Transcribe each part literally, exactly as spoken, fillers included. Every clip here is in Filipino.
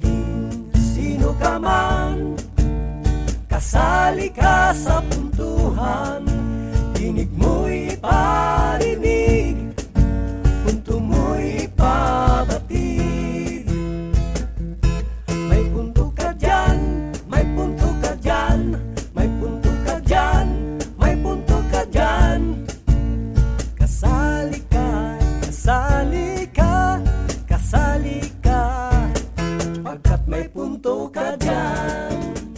maging sino ka man, kasali ka sa puntuhan, tinig mo'y parinig, punto mo'y pabatid. May punto ka dyan, may punto ka dyan, may punto ka dyan, may punto ka dyan. Kasali ka, kasali ka, kasali ka, pagkat may punto ka dyan.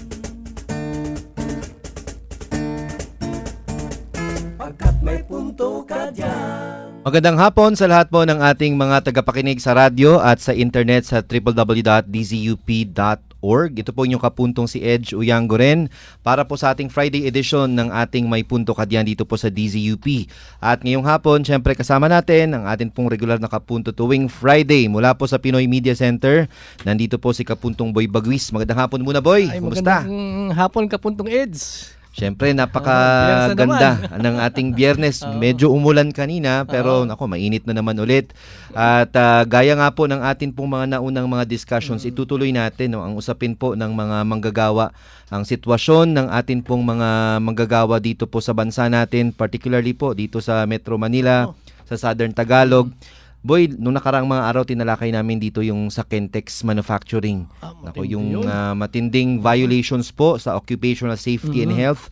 Pagkat may punto ka dyan. Magandang hapon sa lahat po ng ating mga tagapakinig sa radyo at sa internet sa w w w dot d z u p dot org. Ito po inyong kapuntong si Edge Uyanggoren para po sa ating Friday edition ng ating May Punto Ka Diyan dito po sa D Z U P. At ngayong hapon, syempre kasama natin ang ating pong regular na kapunto tuwing Friday mula po sa Pinoy Media Center. Nandito po si Kapuntong Boy Bagwis. Magandang hapon muna, Boy. Ay, kumusta? Magandang hapon, Kapuntong Edge. Siyempre, napakaganda uh, ng ating Biyernes. Medyo umulan kanina, pero uh-huh. nako, mainit na naman ulit. At uh, gaya nga po ng atin pong mga naunang mga discussions, uh-huh. itutuloy natin no, ang usapin po ng mga manggagawa, ang sitwasyon ng atin pong mga manggagawa dito po sa bansa natin, particularly po dito sa Metro Manila, uh-huh. sa Southern Tagalog. Boy, nung nakarang mga araw, tinalakay namin dito yung sa Kentex Manufacturing. Ah, Nako, yung uh, matinding violations po sa occupational safety mm-hmm. and health.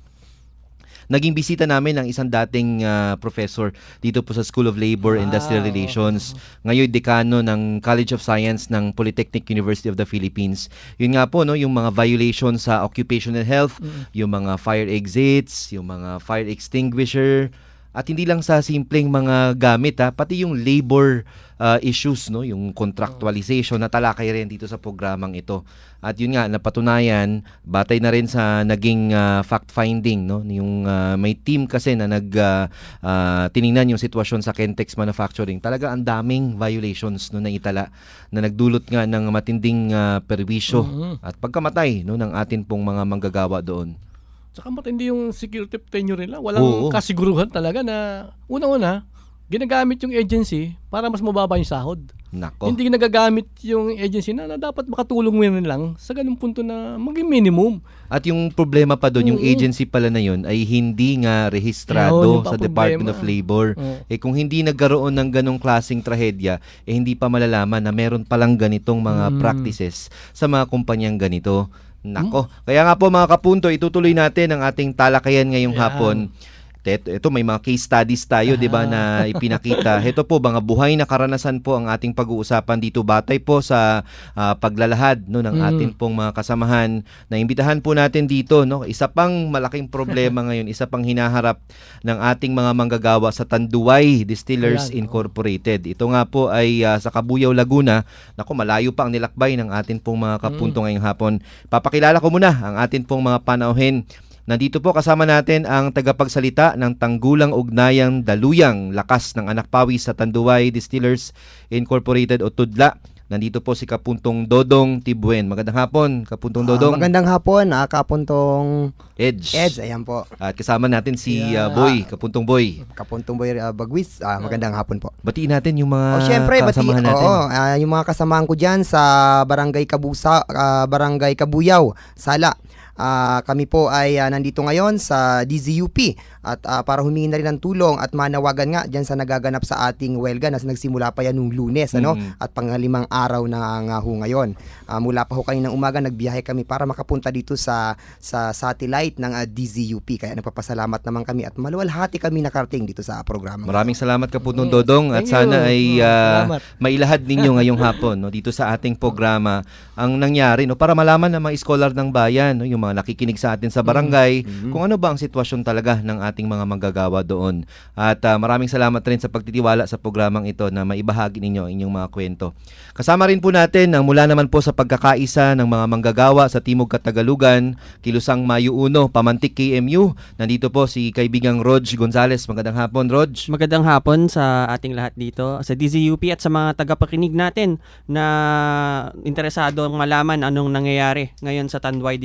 Naging bisita namin ang isang dating uh, professor dito po sa School of Labor and wow. Industrial Relations. Ngayon, dekano ng College of Science ng Polytechnic University of the Philippines. Yun nga po, no, yung mga violations sa occupational health, mm-hmm. yung mga fire exits, yung mga fire extinguisher, at hindi lang sa simpleng mga gamit, ha, pati yung labor uh, issues, no, yung contractualization na talakay rin dito sa programang ito. At yun nga, napatunayan, batay na rin sa naging uh, fact-finding, no, yung uh, may team kasi na nag uh, uh, tiningnan yung sitwasyon sa Kentex Manufacturing. Talaga ang daming violations no, na itala na nagdulot nga ng matinding uh, perwisyo mm-hmm. at pagkamatay no, ng atin pong mga manggagawa doon. Saka matindi yung security tenure nila. Walang Oo. kasiguruhan talaga na unang-una, ginagamit yung agency para mas mababa yung sahod. Nako. Hindi nagagamit yung agency na, na dapat makatulong mo lang sa ganung punto na maging minimum. At yung problema pa doon, yung Mm-hmm. agency pala na yun ay hindi nga rehistrado Ayun, sa problema. Department of Labor. Mm. Eh kung hindi nagkaroon ng ganong klaseng trahedya, eh hindi pa malalaman na meron palang ganitong mga mm. practices sa mga kumpanyang ganito. Nako. Hmm? Kaya nga po mga kapunto, itutuloy natin ang ating talakayan ngayong yeah. hapon. Ito, ito may mga case studies tayo, ah. 'di ba, na ipinakita. Ito po mga buhay na karanasan po ang ating pag-uusapan dito batay po sa uh, paglalahad no ng mm. ating pong mga kasamahan. Na imbitahan po natin dito, no. Isa pang malaking problema ngayon, isa pang hinaharap ng ating mga manggagawa sa Tanduay Distillers Ayan, Incorporated. Ito nga po ay uh, sa Cabuyao, Laguna. Nako, malayo pa ang nilakbay ng ating pong mga kapunto mm. ngayong hapon. Papakilala ko muna ang ating pong mga panauhin. Nandito po kasama natin ang tagapagsalita ng Tanggulang Ugnayang Daluyang Lakas ng Anak Pawis sa Tanduay Distillers Incorporated o Tudla. Nandito po si Kapuntong Dodong Tibuen. Magandang hapon, Kapuntong Dodong. Uh, magandang hapon, ah, Kapuntong Edge. Edge, ayan po. At kasama natin si yeah. uh, Boy, Kapuntong Boy. Kapuntong Boy uh, Bagwis. Ah, magandang hapon po. Batiin natin yung mga oh, syempre, kasamahan bati, natin. Oo, uh, yung mga kasamahan ko dyan sa Barangay Kabusa, uh, Barangay Cabuyao, Sala. Uh, kami po ay uh, nandito ngayon sa D Z U P at uh, para humingi na rin ng tulong at manawagan nga dyan sa nagaganap sa ating welga na nagsimula pa yan nung Lunes ano mm-hmm. at pangalimang araw na nga ho ngayon. Uh, mula pa ho kaninang umaga nagbiyahe kami para makapunta dito sa sa satellite ng uh, D Z U P kaya nagpapasalamat naman kami at maluwalhati kami nakarating dito sa programa. Maraming salamat Kapuntong Dodong at sana ay uh, mailahad ninyo ngayong hapon no dito sa ating programa ang nangyari no para malaman ng mga scholar ng bayan no yung mga nakikinig sa atin sa barangay mm-hmm. kung ano ba ang sitwasyon talaga ng ating mga manggagawa doon. At uh, maraming salamat rin sa pagtitiwala sa programang ito na maibahagi ninyo inyong mga kwento. Kasama rin po natin ang mula naman po sa pagkakaisa ng mga manggagawa sa Timog Katagalugan, Kilusang Mayo uno, Pamantik K M U. Nandito po si kaibigang Rog Gonzales. Magandang hapon, Rog. Magandang hapon sa ating lahat dito sa D Z U P at sa mga tagapakinig natin na interesado ang malaman anong nangyayari ngayon sa Tanduay Distillers.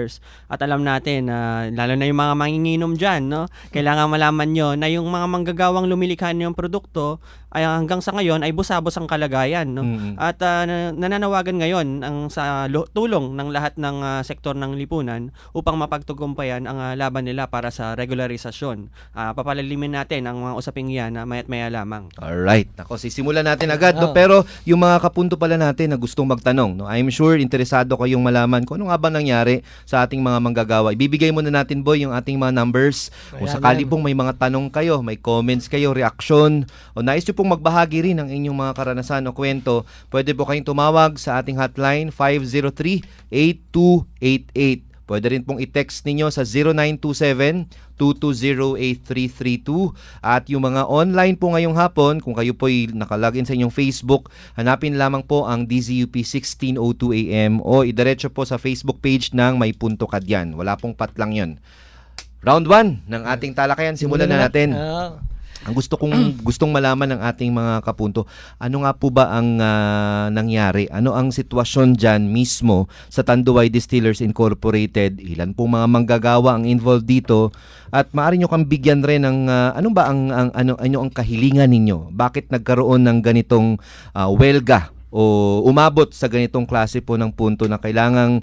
distillers. At alam natin na lalo na yung mga manginginom dyan, no? Kailangan malaman nyo na yung mga manggagawang lumilikha ng produkto ay hanggang sa ngayon ay busabos ang kalagayan, no? Mm. At uh, nananawagan ngayon ang sa lo- tulong ng lahat ng uh, sektor ng lipunan upang mapagtagumpayan ang uh, laban nila para sa regularisasyon. Uh, papalalimin natin ang mga usaping yan na maya't maya lamang. Alright. Ako, sisimulan natin agad. No? Oh. Pero yung mga kapunto pala natin na gustong magtanong, no? I'm sure interesado kayong malaman kung ano nga ba nangyari sa ating mga manggagawa. Ibibigay muna natin, Boy, yung ating mga numbers. Kung Ayan, sakali yan. pong may mga tanong kayo, may comments kayo, reaction, o nais nyo pong magbahagi rin ng inyong mga karanasan o kwento, pwede po kayong tumawag sa ating hotline five zero three, eight two eight eight. Pwede rin pong i-text ninyo sa zero nine two seven, two two zero, eight three three two. At yung mga online po ngayong hapon, kung kayo po'y nakalagin sa inyong Facebook, hanapin lamang po ang D Z U P sixteen oh two A M o idiretso po sa Facebook page ng May Punto Ka Diyan. Wala pong patlang yun. Round one ng ating talakayan. Simulan na natin. Ah. Ang gusto kong gustong malaman ng ating mga kapunto, ano nga po ba ang uh, nangyari? Ano ang sitwasyon diyan mismo sa Tanduay Distillers Incorporated? Ilan po mga manggagawa ang involved dito? At maaari nyo kang bigyan rin ng uh, ano ba ang, ang ano ano ang kahilingan ninyo? Bakit nagkaroon ng ganitong uh, welga o umabot sa ganitong klase po ng punto na kailangang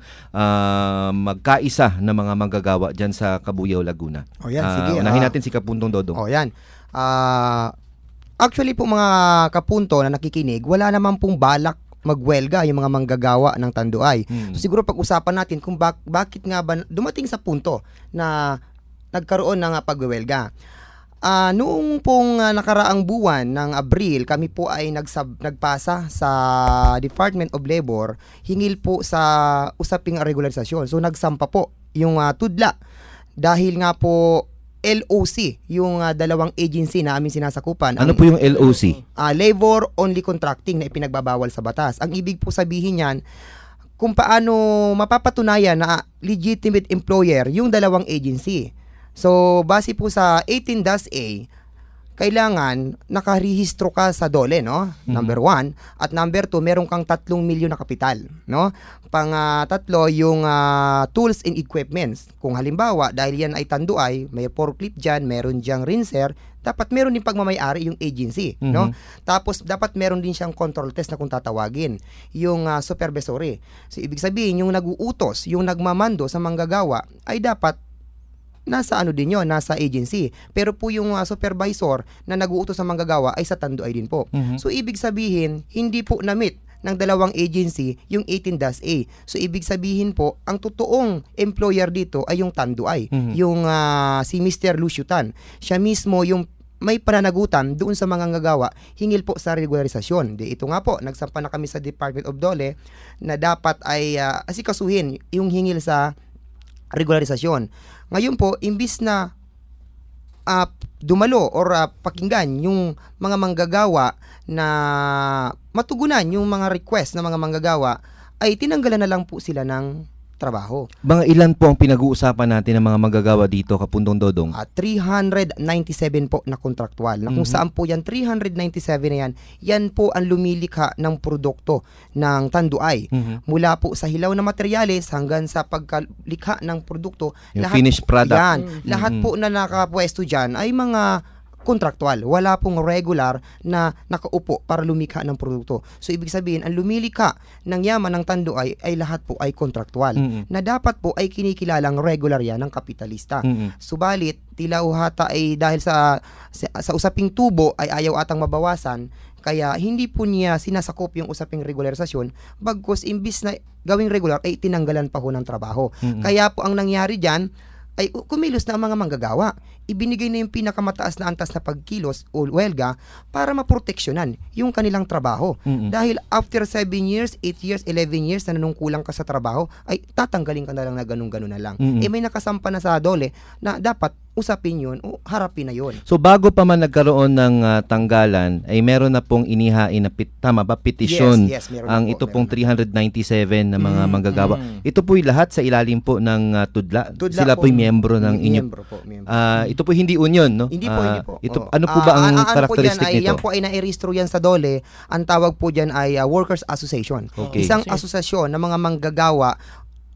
uh, magkaisa ng mga manggagawa diyan sa Cabuyao, Laguna? O yan, Uh, sige. unahin ah, natin si Kapuntong Dodong. O yan. Ah, actually po mga kapunto na nakikinig, wala naman pong balak magwelga yung mga manggagawa ng Tanduay. Hmm. So siguro pag-usapan natin kung bak- bakit nga ba dumating sa punto na nagkaroon ng uh, pagwewelga. Ah, noong pong uh, nakaraang buwan ng Abril, kami po ay nagsab- nagpasa sa Department of Labor hingil po sa usaping regularisasyon. So nagsampa po yung uh, tudla dahil nga po L O C, yung uh, dalawang agency na aming sinasakupan. Ano ang, po yung L O C? uh, Labor Only Contracting na ipinagbabawal sa batas. Ang ibig po sabihin yan, kung paano mapapatunayan na legitimate employer yung dalawang agency. So, base po sa eighteen dash A, kailangan nakarehistro ka sa DOLE, no? Number one. At number two, meron kang tatlong milyon na kapital, no? Pang uh, tatlo, yung uh, tools and equipments. Kung halimbawa, dahil yan ay Tanduay, may forklift dyan, meron dyang rinser, dapat meron din pagmamayari yung agency, Mhm. no? Tapos, dapat meron din siyang control test na kung tatawagin, yung uh, supervisory. So, ibig sabihin, yung nag-uutos, yung nagmamando sa manggagawa, ay dapat nasa ano din yun, nasa agency. Pero po yung uh, supervisor na nag-uutos sa manggagawa ay sa Tanduay din po. Mhm. So, ibig sabihin, hindi po na-meet ng dalawang agency yung eighteen dash A. So, ibig sabihin po, ang totoong employer dito ay yung Tanduay. Mhm. Yung uh, si Mister Lucio Tan. Siya mismo yung may pananagutan doon sa mga manggagawa hingil po sa regularisasyon. Di, ito nga po, nagsampa na kami sa Department of Dole na dapat ay uh, asikasuhin yung hingil sa regularisasyon. Ngayon po, imbis na uh, dumalo or uh, pakinggan yung mga manggagawa na matugunan yung mga request ng mga manggagawa, ay tinanggalan na lang po sila ng trabaho. Mga ilan po ang pinag-uusapan natin ng mga manggagawa dito, Kapuntong Dodong? Uh, three hundred ninety-seven po na kontraktual. Na kung Mhm. saan po yan, three hundred ninety-seven na yan, yan po ang lumilikha ng produkto ng Tanduay. Mhm. Mula po sa hilaw na materyales hanggang sa pagkalikha ng produkto. Yung finished po, product. Yan, Mhm. lahat po na nakapwesto dyan ay mga kontraktual. Wala pong regular na nakaupo para lumikha ng produkto. So, ibig sabihin, ang lumilikha ng yaman ng Tanduay ay lahat po ay kontraktual. Mhm. Na dapat po ay kinikilalang regular yan ng kapitalista. Mhm. Subalit, tila uhata ay dahil sa, sa sa usaping tubo ay ayaw atang mabawasan, kaya hindi po niya sinasakop yung usaping regularisasyon, bagkus imbis na gawing regular ay tinanggalan pa ho ng trabaho. Mhm. Kaya po ang nangyari dyan ay kumilos na ang mga manggagawa. Ibinigay na yung pinakamataas na antas na pagkilos o welga para maproteksyonan yung kanilang trabaho. Mhm. Dahil after seven years, eight years, eleven years na nanungkulang ka sa trabaho, ay tatanggalin ka na lang na ganun-ganun na lang. Mhm. Eh may nakasampa na sa dole na dapat usapin yun o harapin na yun. So bago pa man nagkaroon ng ah, tanggalan, ay meron na pong inihain na pit, tama ba, petisyon Yes, yes, meron na ang po, ito meron pong na. three hundred ninety-seven na mga Mm, manggagawa. mm. Ito po'y lahat sa ilalim po ng ah, tudla. Tudla Sila po, po'y miyembro ng inyo. Miyembro po, miyembro. Ah, ito po hindi union, no? Hindi po, Ah, hindi po. Ito, Oo. ano po ba Ah, ang ah, ano po characteristic yan, ay, nito? Yan po ay nairehistro yan sa dole. Ang tawag po dyan ay ah, Workers Association. Okay. Isang Sige. asosasyon ng mga manggagawa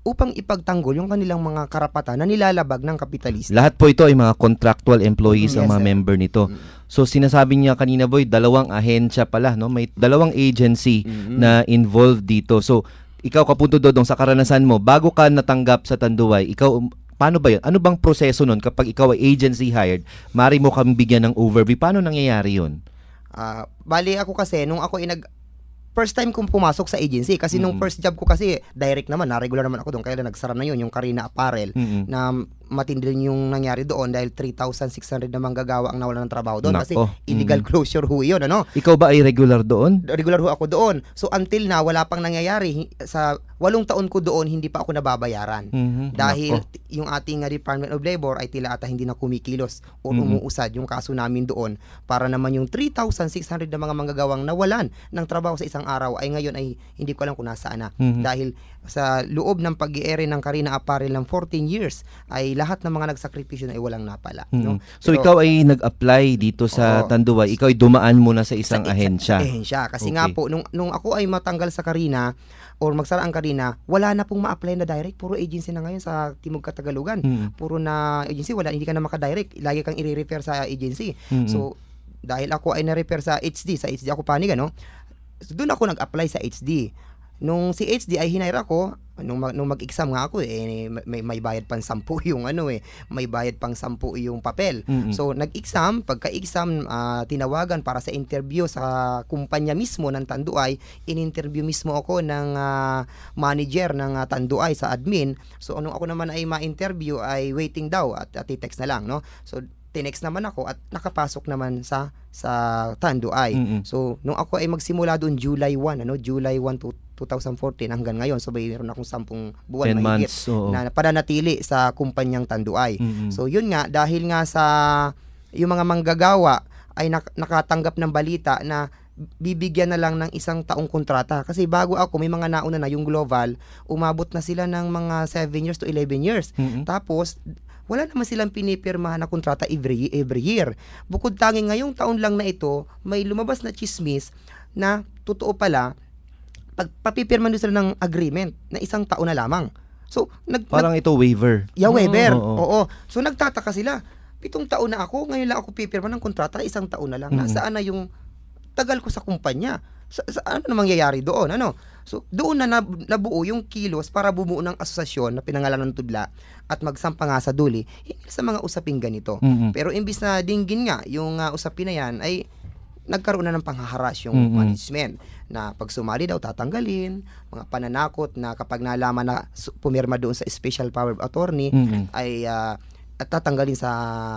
upang ipagtanggol yung kanilang mga karapatan na nilalabag ng kapitalista. Lahat po ito ay mga contractual employees Mm, ang yes, mga sir. member nito. Mm. So sinasabi niya kanina, Boy, dalawang ahensya pala, no? May dalawang agency Mm-mm. na involved dito. So ikaw, Kapunto Dodong, sa karanasan mo, bago ka natanggap sa Tanduay, ikaw, paano ba yun? Ano bang proseso nun kapag ikaw ay agency hired? Mari mo kami bigyan ng overview. Paano nangyayari yun? Ah, bali ako kasi nung ako ay nag first time kong pumasok sa agency kasi nung Mm. first job ko kasi direct naman, na regular naman ako doon, kaya lang nagsara na yun yung Carina Apparel Mm-mm. na matindi rin yung nangyari doon dahil three thousand six hundred na manggagawa ang nawalan ng trabaho doon kasi Nako. illegal Mm. closure ho yun, ano? Ikaw ba ay regular doon? Regular ho ako doon. So until na wala pang nangyayari hi- sa walong taon ko doon, hindi pa ako nababayaran. Mhm. Dahil Nako. t- yung ating uh, Department of Labor ay tila ata hindi na kumikilos o Mm-mm. umuusad yung kaso namin doon para naman yung three thousand six hundred na mga manggagawang nawalan ng trabaho sa isang araw ay ngayon ay hindi ko alam kung nasaan na. Mhm. Dahil sa loob ng pag-i-ere ng Carina Apparel ng fourteen years ay lahat ng mga nagsakripisyo ay walang napala. Mhm. No? So Pero- ikaw ay nag-apply dito sa Oo. Tanduay, ikaw ay dumaan muna sa isang sa, ahensya. Sa, sa ahensya. Kasi Okay. nga po, nung, nung ako ay matanggal sa Carina or magsara ang Carina, wala na pong ma-apply na direct. Puro agency na ngayon sa Timog Katagalugan. Mhm. Puro na agency, wala, hindi ka na maka-direct. Lagi kang i-refer sa agency. Mhm. So, dahil ako ay na-refer sa H D, sa H D ako panig, ano? So, doon ako nag-apply sa H D. Nung si H D ay hinire ako, nung, mag, nung mag-exam nga ako, eh, may, may bayad pang sampu yung ano eh, may bayad pang sampu yung papel. Mhm. So, nag-exam, pagka-exam, ah, tinawagan para sa interview sa kumpanya mismo ng Tanduay, in-interview mismo ako ng ah, manager ng ah, Tanduay sa admin. So, anong ako naman ay ma-interview ay waiting daw at, at i-text na lang, no? So, tinext naman ako at nakapasok naman sa sa Tanduay. Mhm. So, nung ako ay magsimula doon July first, ano, July first to twenty fourteen hanggang ngayon, so may meron akong sampung buwan ten mahigit months. Oo. na pananatili sa kumpanyang Tanduay. Mhm. So yun nga, dahil nga sa yung mga manggagawa ay nak- nakatanggap ng balita na bibigyan na lang ng isang taong kontrata. Kasi bago ako, may mga nauna na yung Global, umabot na sila ng mga seven years to eleven years. Mhm. Tapos, wala naman silang pinipirmahan na kontrata every, every year. Bukod tanging ngayong taon lang na ito, may lumabas na chismis na totoo pala, pag papipirman doon sila ng agreement na isang taon na lamang. So, nag, Parang ito waiver. Yeah, waiver. Oo. Oo. So nagtataka sila. Pitong taon na ako, ngayon lang ako pipirma ng kontrata, isang taon na lang. Mm. Nasaan na yung tagal ko sa kumpanya? Sa, sa ano na mangyayari doon? Ano? So doon na nab- nabuo yung kilos para bumuo ng asosasyon na pinangalan ng Tudla at magsampa nga sa duli hinggil sa mga usaping ganito. Mhm. Pero imbis na dinggin nga yung uh, usapin na yan ay nagkaroon na ng panghaharas yung Mm-mm. management na pag sumali daw tatanggalin, mga pananakot na kapag nalaman na su- pumirma doon sa special power of attorney Mhm. ay ah, at tatanggalin sa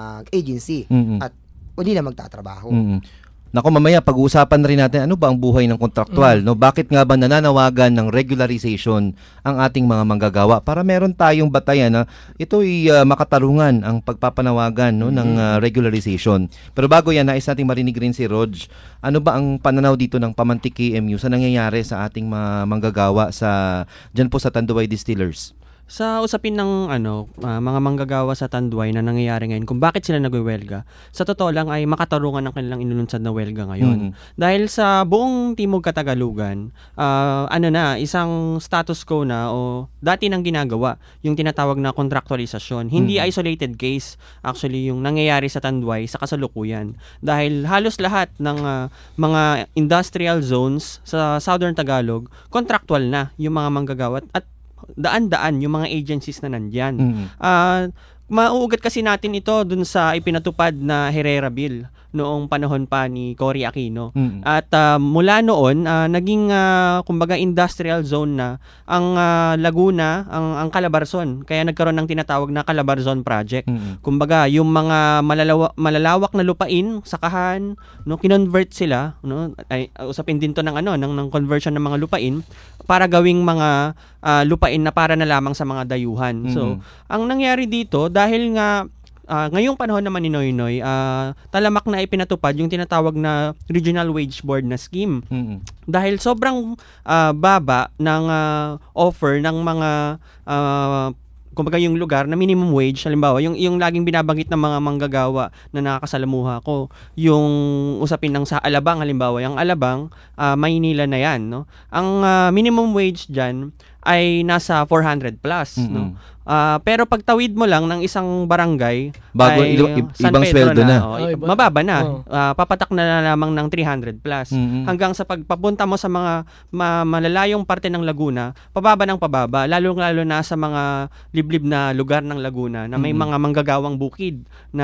agency Mhm. at hindi na magtatrabaho. Mhm. Nako, mamaya pag-uusapan rin natin ano ba ang buhay ng kontraktual, Mm. no? Bakit nga ba nananawagan ng regularization ang ating mga manggagawa para meron tayong batayan na ito ay ah, makatarungan ang pagpapanawagan, no, ng ah, regularization. Pero bago yan, nais nating marinig rin si Rog. Ano ba ang pananaw dito ng Pamantik K M U sa nangyayari sa ating mga manggagawa sa diyan po sa Tanduay Distillers? Sa usapin ng ano, ah, mga manggagawa sa Tanduay na nangyayari ngayon, kung bakit sila nagwewelga, sa totoo lang ay makatarungan ng kanilang inulunsad na welga ngayon. Mhm. Dahil sa buong Timog Katagalugan, ah, ano na, isang status quo na o dati nang ginagawa, yung tinatawag na contractualisasyon. Hindi Mhm. isolated case actually yung nangyayari sa Tanduay sa kasalukuyan. Dahil halos lahat ng ah, mga industrial zones sa Southern Tagalog, contractual na yung mga manggagawa at daan-daan yung mga agencies na nandyan. Mhm. Ah, mauugat kasi natin ito dun sa ipinatupad na Herrera Bill noong panahon pa ni Cory Aquino. Mhm. At ah, mula noon, ah, naging ah, kumbaga industrial zone na ang ah, Laguna, ang, ang Calabarzon. Kaya nagkaroon ng tinatawag na Calabarzon Project. Mhm. Kumbaga, yung mga malalawa, malalawak na lupain, sakahan, no, kinonvert sila, no, ay uh, usapin din to ng ano, ng, ng conversion ng mga lupain para gawing mga ah, lupain na para na lamang sa mga dayuhan. So, Mhm. ang nangyari dito dahil nga ah, ngayong panahon naman ni Noynoy, ah, talamak na ipinatupad yung tinatawag na Regional Wage Board na scheme. Mhm. Dahil sobrang ah, baba ng ah, offer ng mga ah, kumbaga yung lugar na minimum wage, halimbawa, yung, yung laging binabanggit ng mga manggagawa na nakakasalamuha ko, yung usapin ng sa Alabang, halimbawa, yung Alabang, ah, Maynila na yan, no? Ang ah, minimum wage dyan ay nasa four hundred plus, Mm-mm. no? Ah, pero pag tawid mo lang ng isang barangay Bago ay i- i- San ibang Pedro sweldo na. oh, Ah, iba. mababa na. Oh. Ah, papatak na lamang ng three hundred plus. Mm-mm. Hanggang sa pagpapunta mo sa mga ma- malalayong parte ng Laguna, pababa ng pababa, lalong-lalo na sa mga liblib na lugar ng Laguna na may Mm-mm. mga manggagawang bukid na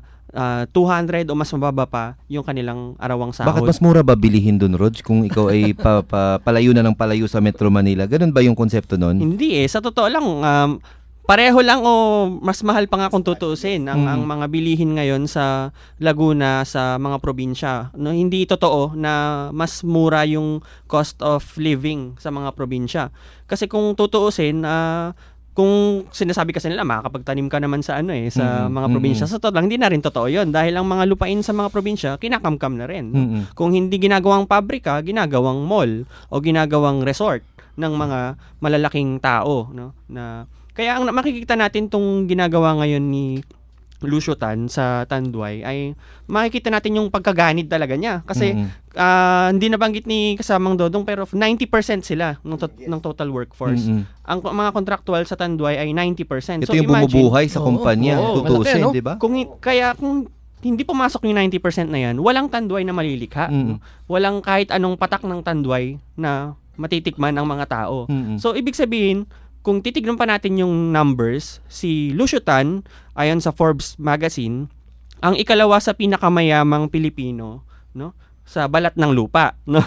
ah, two hundred o mas mababa pa yung kanilang arawang sahod. Bakit mas mura ba bilihin dun, Rog, kung ikaw ay pa, pa, palayo na ng palayo sa Metro Manila? Ganun ba yung konsepto nun? Hindi eh. Sa totoo lang, um, pareho lang o mas mahal pa nga kung tutuusin ang, Mm. ang mga bilihin ngayon sa Laguna, sa mga probinsya. No, hindi totoo na mas mura yung cost of living sa mga probinsya. Kasi kung tutuusin, ah, kung sinasabi kasi nila makakapagtanim ka naman sa ano eh sa Mm, mga mm, probinsya, mm. sa totoo lang hindi na rin totoo 'yon dahil ang mga lupain sa mga probinsya kinakamkam na rin. No? Mm-mm. Kung hindi ginagawang pabrika, ginagawang mall o ginagawang resort ng mga malalaking tao, no? Na kaya ang makikita natin tong ginagawa ngayon ni Lucio Tan sa Tanduay ay makikita natin yung pagkaganid talaga niya kasi Mm-mm. ah, hindi nabanggit ni kasamang Dodong pero ninety percent sila ng, to- ng total workforce. Mm-mm. Ang ko- mga contractual sa Tanduay ay ninety percent. Ito yung bumubuhay sa Oo, kumpanya, oo, tutuusin, malaki, no? di ba? Kung hi- kaya kung hindi pumasok yung ninety percent na yan, walang Tanduay na malilikha. Mm. Walang kahit anong patak ng Tanduay na matitikman ang mga tao. Mm-mm. So, ibig sabihin, kung titignan pa natin yung numbers, si Lucio Tan, ayon sa Forbes magazine, ang ikalawa sa pinakamayamang Pilipino, no, sa balat ng lupa, no.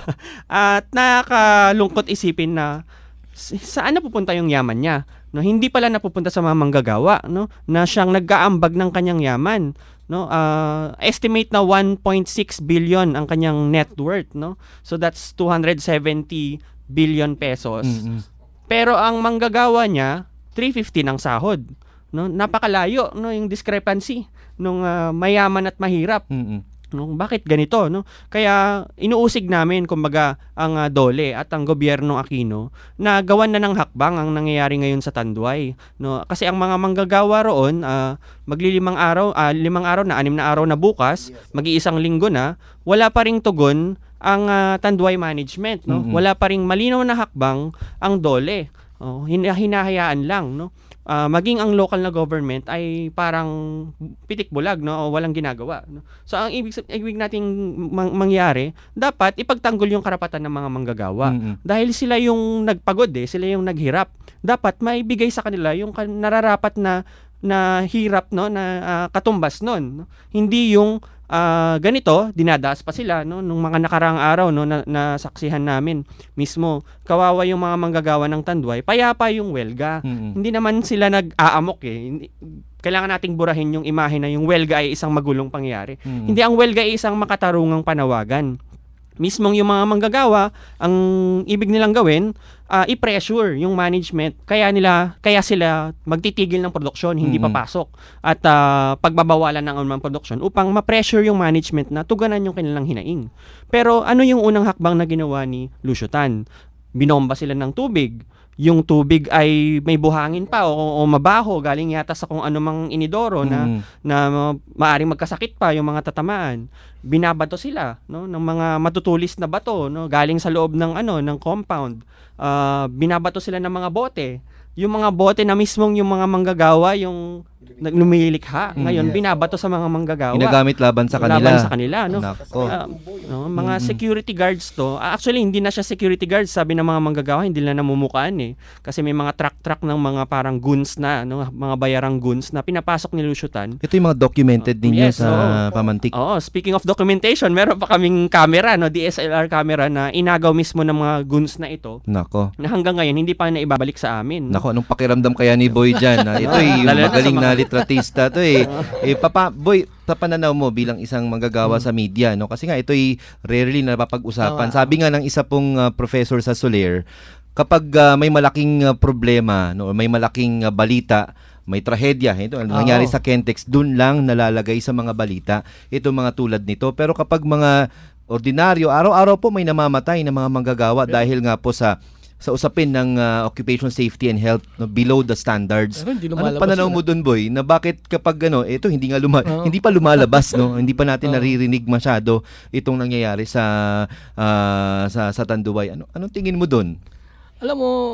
At nakakalungkot isipin na s- saan napupunta yung yaman niya, no? Hindi pala napupunta sa mga manggagawa, no, na siyang nag-aambag ng kanyang yaman, no. Ah, estimate na one point six billion ang kanyang net worth, no. So that's two hundred seventy billion pesos. Mm-mm. Pero ang manggagawa niya, three fifty ng sahod. No, napakalayo no yung discrepancy nung ah, mayaman at mahirap. Mm-mm. No, bakit ganito no? Kaya inuusig namin kumbaga ang ah, Dole at ang gobyernong Aquino na gawan na ng hakbang ang nangyayari ngayon sa Tanduay, no? Kasi ang mga manggagawa roon ah, maglilimang araw, ah, limang araw na anim na araw na bukas, mag-iisang linggo na, wala pa ring tugon ang ah, Tanduay management, no? Mm-mm. Wala pa ring malinaw na hakbang ang Dole. Oh, hin- hinahayaan lang, no? Ah, maging ang local na government ay parang pitik bulag, no? O walang ginagawa, no? So ang ibig sab- ibig nating mang- mangyari, dapat ipagtanggol yung karapatan ng mga manggagawa. Mm-mm. Dahil sila yung nagpagod eh, sila yung naghirap. Dapat maibigay sa kanila yung kan- nararapat na na hirap no na ah, katumbas nun, no? Hindi yung ah, ganito, dinadaas pa sila no nung mga nakaraang araw no na, nasaksihan namin mismo. Kawawa yung mga manggagawa ng Tanduay, payapa yung welga. Mm-mm. Hindi naman sila nag-aamok eh. Hindi, kailangan nating burahin yung imahe na yung welga ay isang magulong pangyayari. Mm-mm. Hindi ang welga ay isang makatarungang panawagan. Mismong yung mga manggagawa, ang ibig nilang gawin, ah, i-pressure yung management. Kaya nila, kaya sila magtitigil ng produksyon, hindi Mm-mm. papasok. At ah, pagbabawalan ng anumang produksyon upang ma-pressure yung management na tuganan yung kanilang hinaing. Pero ano yung unang hakbang na ginawa ni Lucio Tan? Binomba sila ng tubig. Yung tubig ay may buhangin pa o, o mabaho, galing yata sa kung anumang inidoro na Mm-mm. na maaring magkasakit pa yung mga tatamaan. Binabato sila no ng mga matutulis na bato no galing sa loob ng ano ng compound. Ah, binabato sila ng mga bote. Yung mga bote na mismong yung mga manggagawa yung nag- lumilikha. Mm. Ngayon binabato sa mga manggagawa. Ginagamit laban sa kanila. Laban sa kanila, no? Nako. Ah, no, mga Mm-mm. security guards to. Ah, actually, hindi na siya security guards, sabi ng mga manggagawa, hindi na namumukaan eh. Kasi may mga truck-truck ng mga parang goons na, no, mga bayarang goons na pinapasok ni Lucio Tan. Ito yung mga documented ninyo Yes, sa oo. pamantik. Oo, speaking of documentation, meron pa kaming camera, no, D S L R camera na inagaw mismo ng mga goons na ito Nako. na hanggang ngayon hindi pa na ibabalik sa amin. Nako, anong pakiramdam kaya ni Boy dyan? Ah, ito eh, yung Lalo na sa magaling na mga- litratista to eh. eh papa, Boy, sa pananaw mo bilang isang manggagawa sa media, no? Kasi nga ito ay rarely na napapag-usapan. Tama. Sabi nga ng isa pong ah, professor sa Soler, kapag ah, may malaking ah, problema, no, may malaking ah, balita, may trahedya, ito ang Oo. nangyari sa Kentex, dun lang nalalagay sa mga balita itong mga tulad nito. Pero kapag mga ordinaryo, araw-araw po may namamatay na mga manggagawa dahil nga po sa sa usapin ng ah, occupation safety and health no, below the standards. Pero hindi Anong lumalabas pananaw yun, mo doon, Boy? Na bakit kapag ano, ito hindi nga luma- Oo. hindi pa lumalabas, no? Hindi pa natin Oo. naririnig masyado itong nangyayari sa ah, sa sa Tanduay. Ano anong tingin mo doon? Alam mo,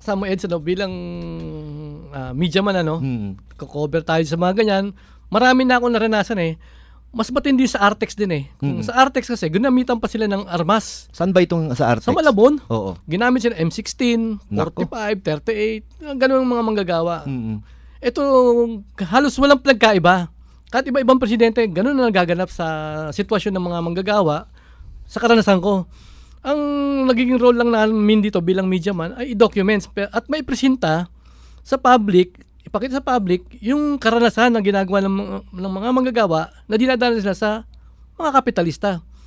kasama Eds, ano, bilang uh, media man, ano, Hmm. ko-cover tayo sa mga ganyan. Marami na akong naranasan eh. Mas matindi sa Artex din eh. Kung Mm. sa Artex kasi, ginamitan pa sila ng armas. Saan ba itong sa Artex? Sa Malabon, Oo. ginamit sila M sixteen, Nako. forty-five, thirty-eight, ganun ang mga manggagawa. Mm-mm. Ito, halos walang pinagkaiba. Kahit iba-ibang presidente, ganun na nagaganap sa sitwasyon ng mga manggagawa sa karanasan ko. Ang nagiging role lang namin dito bilang media man ay i-documents pe- at may presenta sa public, ipakita sa public yung karanasan na ginagawa ng, mga- ng mga manggagawa na dinadala sila sa mga kapitalista.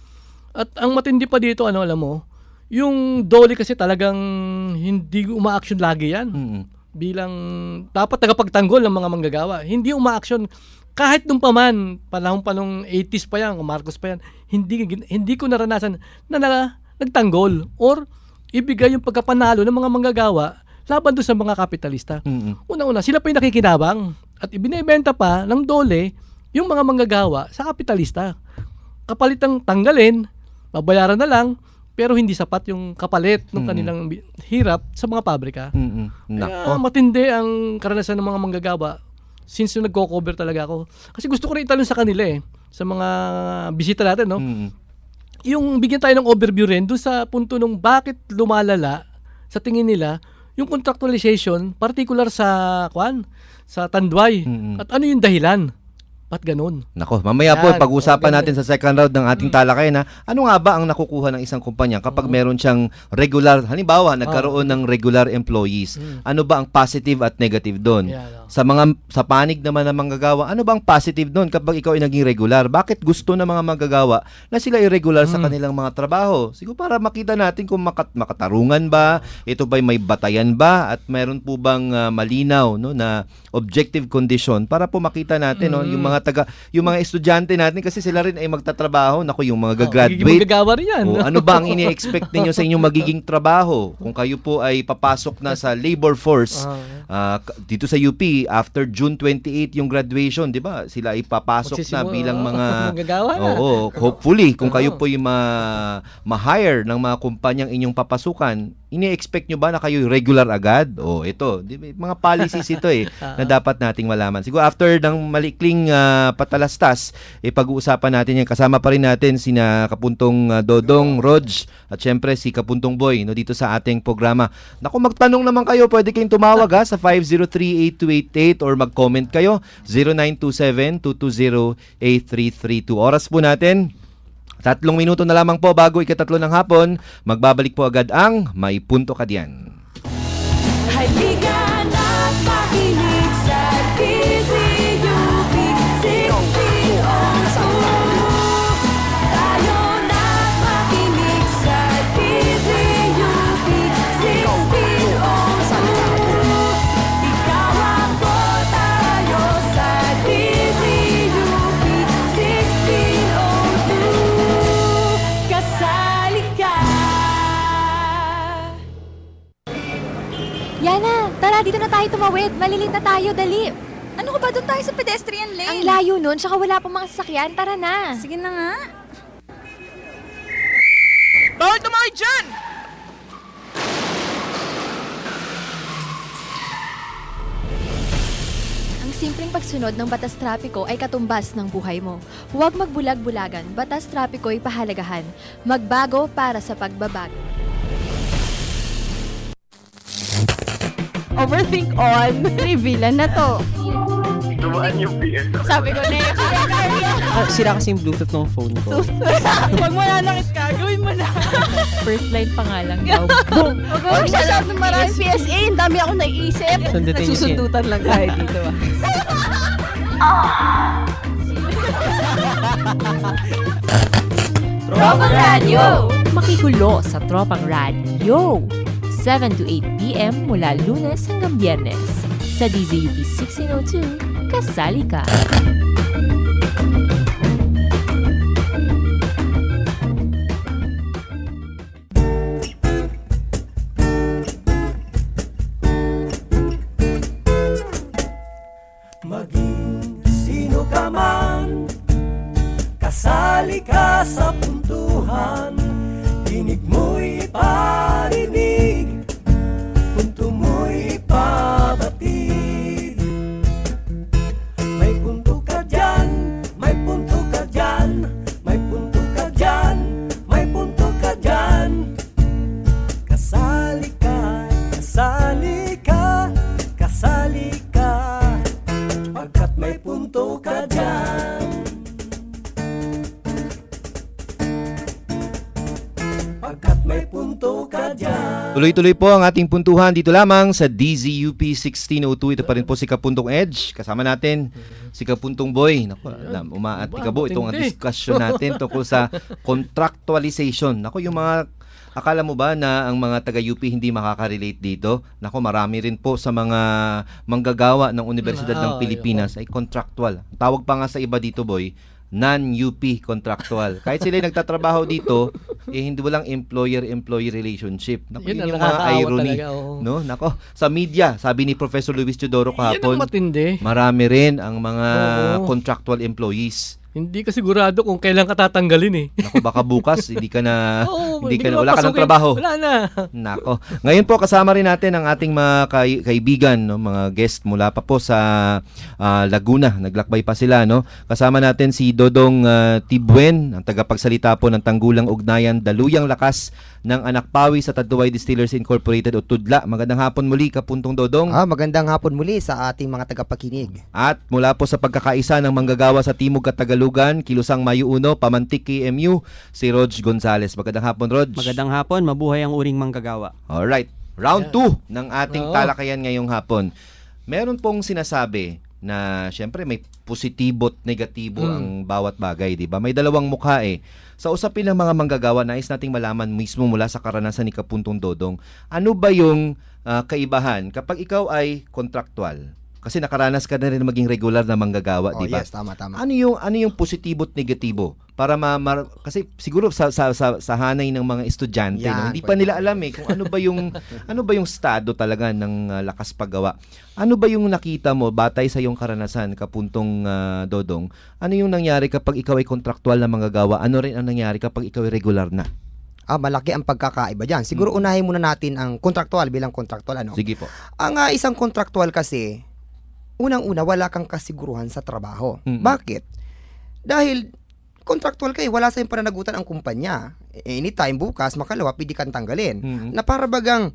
At ang matindi pa dito, ano alam mo, yung Dolly kasi talagang hindi uma-action lagi yan. Mm-mm. Bilang dapat tagapagtanggol ng mga manggagawa. Hindi uma-action kahit nung paman, panahon pa nung eighties pa yan, Marcos pa yan, hindi, hindi ko naranasan na, na nagtanggol or ibigay yung pagkapanalo ng mga manggagawa laban doon sa mga kapitalista. Mm-mm. Una-una, sila pa yung nakikinabang at ibinebenta pa ng dole yung mga manggagawa sa kapitalista. Kapalit ng tanggalin, babayaran na lang, pero hindi sapat yung kapalit ng Mm-mm. kanilang bi- hirap sa mga pabrika. Mm-mm. Kaya Nako. matindi ang karanasan ng mga manggagawa since yung nagko-cover talaga ako. Kasi gusto ko rin itanong sa kanila eh, sa mga bisita natin, no? Mm-mm. Yung bigyan tayo ng overview rin doon sa punto nung bakit lumalala sa tingin nila yung contractualization, particular sa kwan, sa Tanduay. Mm-mm. At ano yung dahilan? Ba't ganun? Nako, mamaya po Yan. pag-usapan Okay. natin sa second round ng ating talakayan ha. Ano nga ba ang nakukuha ng isang kumpanya kapag meron siyang regular, halimbawa nagkaroon ng regular employees. Ano ba ang positive at negative doon? Yan, oh. Sa mga sa panig naman ng manggagawa, ano ba ang positive doon kapag ikaw ay naging regular? Bakit gusto ng mga manggagawa na sila irregular sa kanilang mga trabaho? Siguro para makita natin kung makat makatarungan ba, ito ba'y may batayan ba at meron po bang ah, malinaw no na objective condition para po makita natin no yung mga taga yung mga estudyante natin kasi sila rin ay magtatrabaho, nako yung mga Magiging gagraduate. manggagawa rin yan. O, ano ba ang ini-expect ninyo sa inyong magiging trabaho kung kayo po ay papasok na sa labor force ah, k- dito sa U P after June twenty-eighth yung graduation, 'di ba? Sila ay papasok na Magsisimu- bilang mga manggagawa na. Oo, hopefully kung kayo po yung ma ma-hire ng mga kumpanyang inyong papasukan, ini-expect nyo ba na kayo regular agad? O ito, di ba, mga policies ito eh na dapat nating malaman. Siguro after ng malikling ah, patalastas, eh pag-uusapan natin yan. Kasama pa rin natin sina Kapuntong ah, Dodong, Rog, at syempre si Kapuntong Boy no, dito sa ating programa. Naku, magtanong naman kayo, pwede kayong tumawag ha, sa five zero three, eight two eight eight or mag-comment kayo zero nine two seven, two two zero, eight three three two. Oras po natin, tatlong minuto na lamang po bago ikatatlo ng hapon. Magbabalik po agad ang May Punto Ka Diyan. Halika na't makinig sa D Z U P sixteen oh two. Tayo na't makinig sa D Z U P sixteen oh two. Ikaw ako, tayo sa D Z U P sixteen oh two. Kasali ka. Yana, tara dito na tayo tumawid. Malilit na tayo, dali. Ano ko ba doon tayo sa pedestrian lane? Ang layo nun, tsaka wala pang mga sasakyan. Tara na. Sige na nga. Bawal tumakay dyan! Ang simpleng pagsunod ng batas trapiko ay katumbas ng buhay mo. Huwag magbulag-bulagan. Batas trapiko'y pahalagahan. Magbago para sa pagbabago. Overthink on. Reveal na to. Sabi ko na yun. Ah, sira kasi yung Bluetooth ng phone ko. Huwag mo nanakit ka, gawin mo na. First line pa nga lang daw. Boom! Huwag mo masyadong maraming P S A. Ang dami ako naiisip. Sundutin niyo siya. Nagsusundutan lang tayo dito ah. Tropang Radio! Makikulo sa Tropang Radio. seven to eight p.m. mula Lunes hanggang Biyernes. Sa D Z U P sixteen oh two, kasali ka. Maging sino ka man, kasali ka sa puntuhan. Tinig mo'y parinig, punto mo Tuloy-tuloy po ang ating puntuhan dito lamang sa D Z U P sixteen oh two. Ito pa rin po si Kapuntong Edge. Kasama natin si Kapuntong Boy. Naku, umaati ka po itong discussion natin tungkol sa contractualization. Naku, yung mga akala mo ba na ang mga taga-U P hindi makaka-relate dito? Naku, marami rin po sa mga manggagawa ng Universidad ng Pilipinas ay contractual. Tawag pa nga sa iba dito, Boy, non-U P contractual. Kahit sila nagtatrabaho dito, eh hindi walang employer-employee relationship. Naku, yun, yun yung mga irony. Talaga, oh. No? Nako, sa media, sabi ni Professor Luis Teodoro kahapon, marami rin ang mga oh. contractual employees. Hindi ka sigurado kung kailan ka tatanggalin eh. Nako, baka bukas hindi ka na oh, hindi ka na wala ka ng trabaho. Wala na. Nako. Ngayon po kasama rin natin ang ating mga kay, kaibigan, no, mga guest mula pa po sa uh, Laguna. Naglakbay pa sila, no. Kasama natin si Dodong uh, Tibuen, ang tagapagsalita po ng Tanggulang Ugnayan Daluyang Lakas ng Anak Pawi sa Tanduay Distillers Incorporated o Tudla. Magandang hapon muli, Kapuntong Dodong. Ah, magandang hapon muli sa ating mga tagapakinig. At mula po sa pagkakaisa ng manggagawa sa Timog at Tagalugan, Kilusang Mayo Uno, Pamantik K M U, si Rog Gonzales. Magandang hapon, Rog. Magandang hapon, mabuhay ang uring manggagawa. Alright, round two ng ating talakayan ngayong hapon. Meron pong sinasabi na syempre may positibo at negatibo mm. ang bawat bagay, di ba? May dalawang mukha eh. Sa usapin ng mga manggagawa, nais nating malaman mismo mula sa karanasan ni Kapuntong Dodong, ano ba yung uh, kaibahan kapag ikaw ay contractual? Kasi nakaranas ka na rin maging regular na manggagawa, oh, di ba? Yes, tama, tama. Ano yung ano yung positibo at negatibo para ma, ma kasi siguro sa sa sa, sa hanay ng mga estudyante, yan, no? Hindi pa nila alam eh kung ano ba yung ano ba yung estado talaga ng uh, lakas paggawa. Ano ba yung nakita mo batay sa iyong karanasan, Kapuntong uh, Dodong? Ano yung nangyari kapag ikaw ay kontraktual na manggagawa? Ano rin ang nangyari kapag ikaw ay regular na? Ah, malaki ang pagkakaiba diyan. Siguro hmm. unahin muna natin ang kontraktual bilang kontraktual, ano? Sige po. Ang uh, isang kontraktual kasi unang-una, wala kang kasiguruhan sa trabaho. Mm-hmm. Bakit? Dahil contractual kayo, wala sa'yong pananagutan ang kumpanya. Anytime, bukas, makalawa, pwede kang tanggalin. Mm-hmm. Na para bagang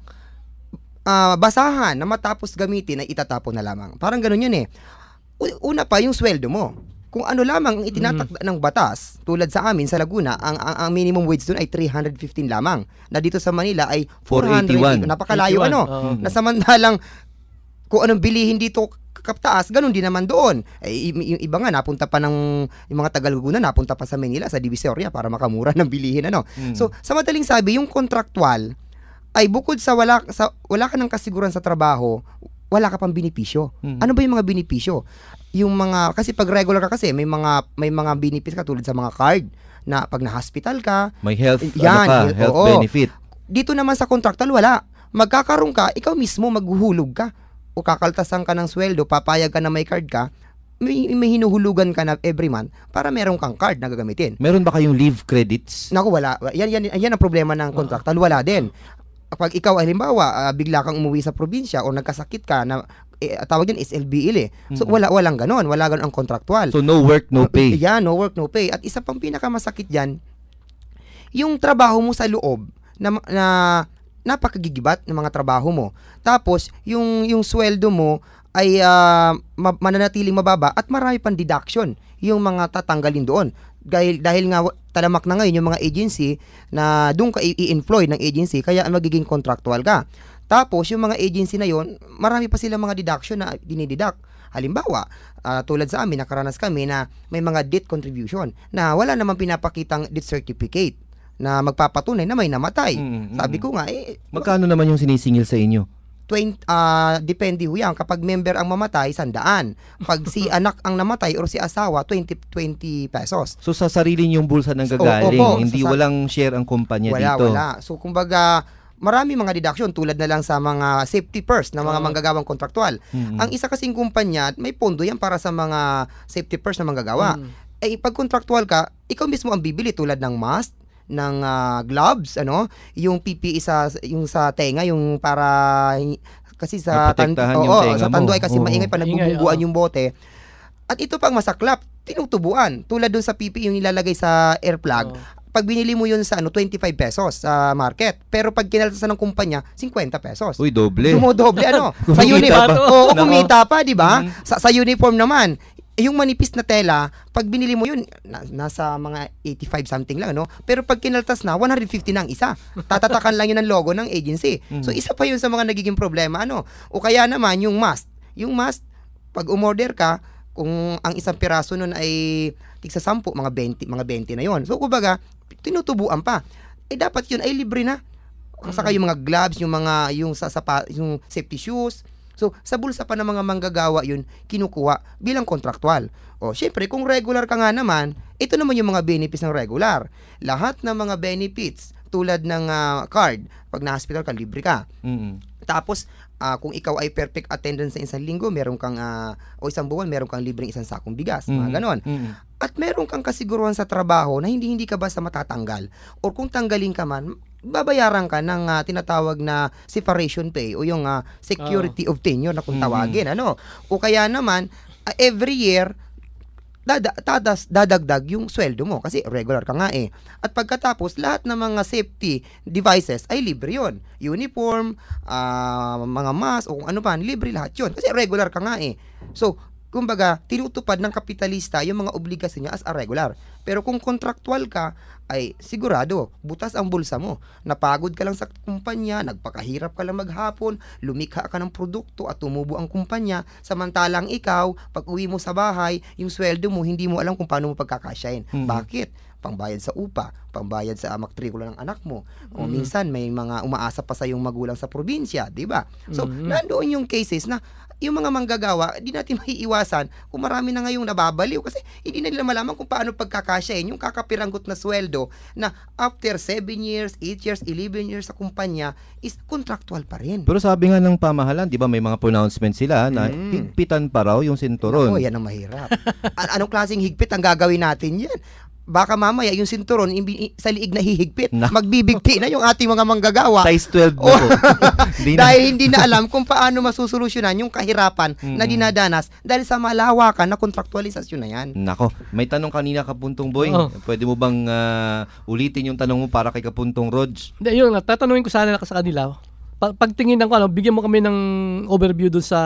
uh, basahan na matapos gamitin ay itatapon na lamang. Parang ganun yun eh. Una pa, yung sweldo mo. Kung ano lamang ang itinatakda mm-hmm. ng batas, tulad sa amin sa Laguna, ang, ang, ang minimum wage doon ay three hundred fifteen lamang. Na dito sa Manila ay four eighty-one. Napakalayo ano. Mm-hmm. Na samantalang kung anong bilihin dito kaptaas, ganun din naman doon. Eh, yung iba nga, napunta pa ng, yung mga Tagaloguna, napunta pa sa Manila, sa Divisoria, para makamura ng bilihin, ano. Mm. So, sa madaling sabi, yung contractual, ay bukod sa wala, sa, wala ka ng kasiguran sa trabaho, wala ka pang benepisyo. Mm. Ano ba yung mga benepisyo? Yung mga, kasi pag regular ka kasi, may mga, may mga benefits ka tulad sa mga card, na pag na-hospital ka, may health, yan, ano ka, health oo. benefit. Dito naman sa contractual, wala. Magkakaroon ka, ikaw mismo maghuhulog ka. O kakaltasan ka ng sweldo, papayag ka na may card ka, may, may hinuhulugan ka na every month para meron kang card na gagamitin. Meron ba kayong leave credits? Naku, wala. Yan, yan, yan ang problema ng contractual. Wala din. Pag ikaw, halimbawa, uh, bigla kang umuwi sa probinsya o nagkasakit ka, na eh, tawag din S L B L eh. So, mm-hmm. wala, walang ganon. Wala ganon ang contractual. So, no work, no pay. Uh, yeah, no work, no pay. At isa pang pinakamasakit dyan, yung trabaho mo sa loob na, na napakagigibat ng mga trabaho mo. Tapos, yung yung sweldo mo ay uh, ma- mananatiling mababa at marami pang deduction yung mga tatanggalin doon. Dahil, dahil nga talamak na ngayon yung mga agency na doon ka i-employ ng agency, kaya magiging contractual ka. Tapos, yung mga agency na yon, marami pa silang mga deduction na dinideduct. Halimbawa, uh, tulad sa amin, nakaranas kami na may mga death contribution na wala namang pinapakitang death certificate na magpapatunay na may namatay. Mm-hmm. Sabi ko nga, eh... Magkano naman yung sinisingil sa inyo? twenty, uh, depende ho yan. Kapag member ang mamatay, sandaan. Pag si anak ang namatay or si asawa, twenty, twenty pesos. So sa sarili niyong bulsa nang gagaling, o, opo, hindi sa, walang share ang kumpanya wala, dito? Wala, wala. So kumbaga, marami mga deduction tulad na lang sa mga safety first na mga oh. manggagawang kontraktual. Mm-hmm. Ang isa kasing kumpanya, may pondo yan para sa mga safety first na manggagawa. Mm-hmm. Eh, pag kontraktual ka, ikaw mismo ang bibili tulad ng mask, ng uh, gloves, ano, yung P P E sa yung sa tenga, yung para kasi sa tan- oo, sa tanduay kasi oo. maingay pa nagbubungguan yung bote. At ito pang masaklap, tinutubuan. Tulad dun sa P P E yung nilalagay sa air plug. Oh. Pag binili mo yun sa ano twenty-five pesos sa market, pero pag kinaltasan ng kumpanya fifty pesos. Uy, doble. Dumodoble ano. Sa uniform, oo, kumita pa, di ba? Mm-hmm. Sa sa uniform naman, Eh, yung manipis na tela, pag binili mo yun, na, nasa mga eighty-five something lang, no? Pero pag kinaltas na, one hundred fifty na ang isa. Tatatakan lang yun ng logo ng agency. Mm. So, isa pa yun sa mga nagiging problema, ano? O kaya naman, yung mask. Yung mask, pag umorder ka, kung ang isang piraso nun ay tigsa sampu, mga twenty, mga twenty na yun. So, kumbaga, tinutubuan pa. Eh, dapat yun ay libre na. Saka yung mga gloves, yung mga, yung, sa, sapa, yung safety shoes. So, sa bulsa pa ng mga manggagawa yun, kinukuha bilang kontraktual. O, syempre, kung regular ka nga naman, ito naman yung mga benefits ng regular. Lahat ng mga benefits, tulad ng uh, card, pag na-hospital ka, libre ka. Mm-hmm. Tapos, uh, kung ikaw ay perfect attendance sa isang linggo, meron kang, uh, o isang buwan, meron kang libreng isang sakong bigas. Mm-hmm. Mga ganon. Mm-hmm. At meron kang kasiguruhan sa trabaho na hindi-hindi ka basta matatanggal. O kung tanggalin ka man, babayaran ka ng uh, tinatawag na separation pay o yung uh, security oh. of tenure na kung tawagin. Mm-hmm. Ano? O kaya naman, uh, every year, dada, tadas, dadagdag yung sweldo mo kasi regular ka nga eh. At pagkatapos, lahat ng mga safety devices ay libre yon. Uniform, uh, mga mask, o kung ano pa, libre lahat yon kasi regular ka nga eh. So, kumbaga, tinutupad ng kapitalista yung mga obligasyon niya as a regular. Pero kung contractual ka, ay sigurado, butas ang bulsa mo. Napagod ka lang sa kumpanya, nagpakahirap ka lang maghapon, lumikha ka ng produkto at tumubo ang kumpanya, samantalang ikaw, pag uwi mo sa bahay, yung sweldo mo, hindi mo alam kung paano mo pagkakasyahin. Mm-hmm. Bakit? Pangbayad sa upa, pangbayad sa matrikula ng anak mo. O mm-hmm. minsan may mga umaasa pa sa yung magulang sa probinsya, 'di ba? So, mm-hmm. nandoon yung cases na yung mga manggagawa, di natin maiiwasan kung marami na ngayong nababaliw kasi hindi na nila malaman kung paano pagkakasyahin yung kakapiranggot na sweldo na after seven years, eight years, eleven years sa kumpanya is contractual pa rin. Pero sabi nga ng pamahalaan, di ba may mga pronouncement sila na mm. higpitan pa raw yung sinturon. Ako, yan ang mahirap. An- anong klaseng higpit ang gagawin natin yan? Baka mamaya yung sinturon imbi- sa liig na hihigpit, na. magbibigti na yung ating mga manggagawa. Size twelve na po. Hindi na. Dahil hindi na alam kung paano masusolusyonan yung kahirapan mm-hmm. na dinadanas dahil sa malawakan na kontraktualisasyon na yan. Nako, may tanong kanina Kapuntong Boy. Oh. Pwede mo bang uh, ulitin yung tanong mo para kay Kapuntong Rog? Hindi, yun nga, tatanungin ko sana sa kanila. Pa- pagtingin ng ko, ano, bigyan mo kami ng overview dun sa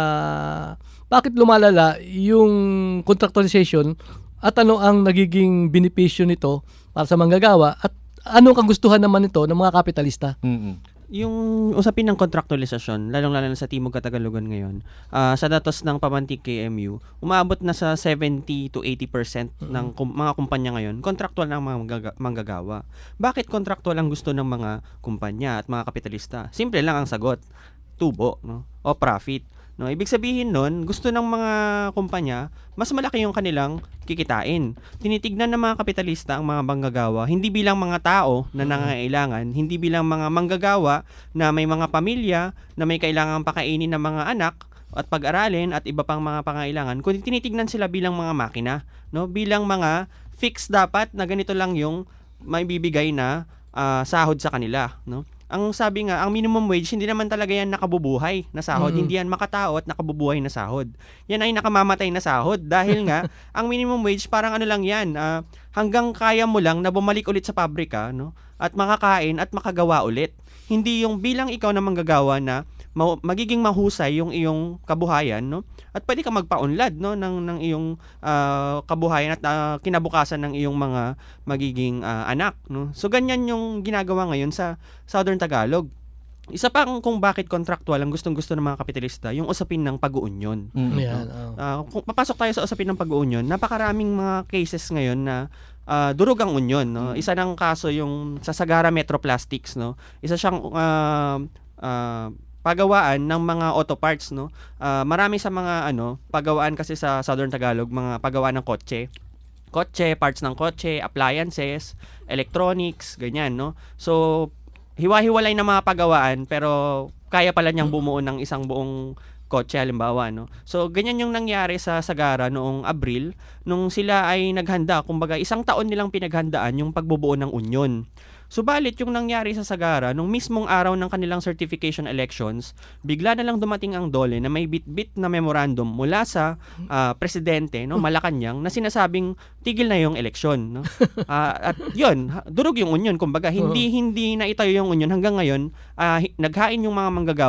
bakit lumalala yung contractualization at ano ang nagiging benepisyo nito para sa manggagawa at ano ang kagustuhan naman nito ng mga kapitalista. Mm-hmm. Yung usapin ng contractualization, lalong-lalo na sa Timog Katagalugan ngayon, uh, sa datos ng Pamantig K M U, umaabot na sa seventy to eighty percent mm-hmm. ng kum- mga kumpanya ngayon, contractual ng mga manggaga- manggagawa. Bakit contractual ang gusto ng mga kumpanya at mga kapitalista? Simple lang ang sagot, tubo, no? O profit. No, ibig sabihin nun, gusto ng mga kumpanya, mas malaki yung kanilang kikitain. Tinitignan ng mga kapitalista ang mga manggagawa, hindi bilang mga tao na nangangailangan, hindi bilang mga manggagawa na may mga pamilya, na may kailangang pakainin ng mga anak at pag-aralin at iba pang mga pangailangan, kundi tinitignan sila bilang mga makina, no? Bilang mga fix dapat na ganito lang yung may bibigay na uh, sahod sa kanila, no? Ang sabi nga, ang minimum wage, hindi naman talaga yan nakabubuhay na sahod. Mm-hmm. Hindi yan makatao at nakabubuhay na sahod. Yan ay nakamamatay na sahod. Dahil nga, ang minimum wage, parang ano lang yan, uh, hanggang kaya mo lang na bumalik ulit sa pabrika, no? At makakain at makagawa ulit. Hindi yung bilang ikaw na manggagawa na ma- magiging mahusay yung iyong kabuhayan, no? At pwede ka magpaunlad, no, ng ng iyong uh, kabuhayan at uh, kinabukasan ng iyong mga magiging uh, anak, no? So ganyan yung ginagawa ngayon sa Southern Tagalog. Isa pa kung bakit contractual ang gustong-gusto ng mga kapitalista, yung usapin ng pag-uunyon. Mm-hmm. Yeah, no? oh. uh, kung papasok tayo sa usapin ng pag-uunyon, napakaraming mga cases ngayon na uh, durog ang unyon, no? Isa ng kaso yung sa Sagara Metro Plastics, no? Isa siyang uh, uh, pagawaan ng mga auto parts, no? Uh, marami sa mga ano, pagawaan kasi sa Southern Tagalog, mga pagawaan ng kotse. Kotse, parts ng kotse, appliances, electronics, ganyan, no? So hiwa-hiwalay na mga pagawaan pero kaya pala niyang bumuo ng isang buong kotse halimbawa, no? So ganyan yung nangyari sa Sagara noong Abril nung sila ay naghanda, kumbaga isang taon nilang pinaghandaan yung pagbubuo ng unyon. Subalit yung nangyari sa Sagara nung mismong araw ng kanilang certification elections, bigla na lang dumating ang DOLE na may bit-bit na memorandum mula sa uh, presidente, no, Malacanang, na sinasabing tigil na yung eleksyon, no? Uh, at yun, durog yung unyon, kumbaga hindi hindi na itayo yung unyon hanggang ngayon. Uh, naghain yung mga manggagawa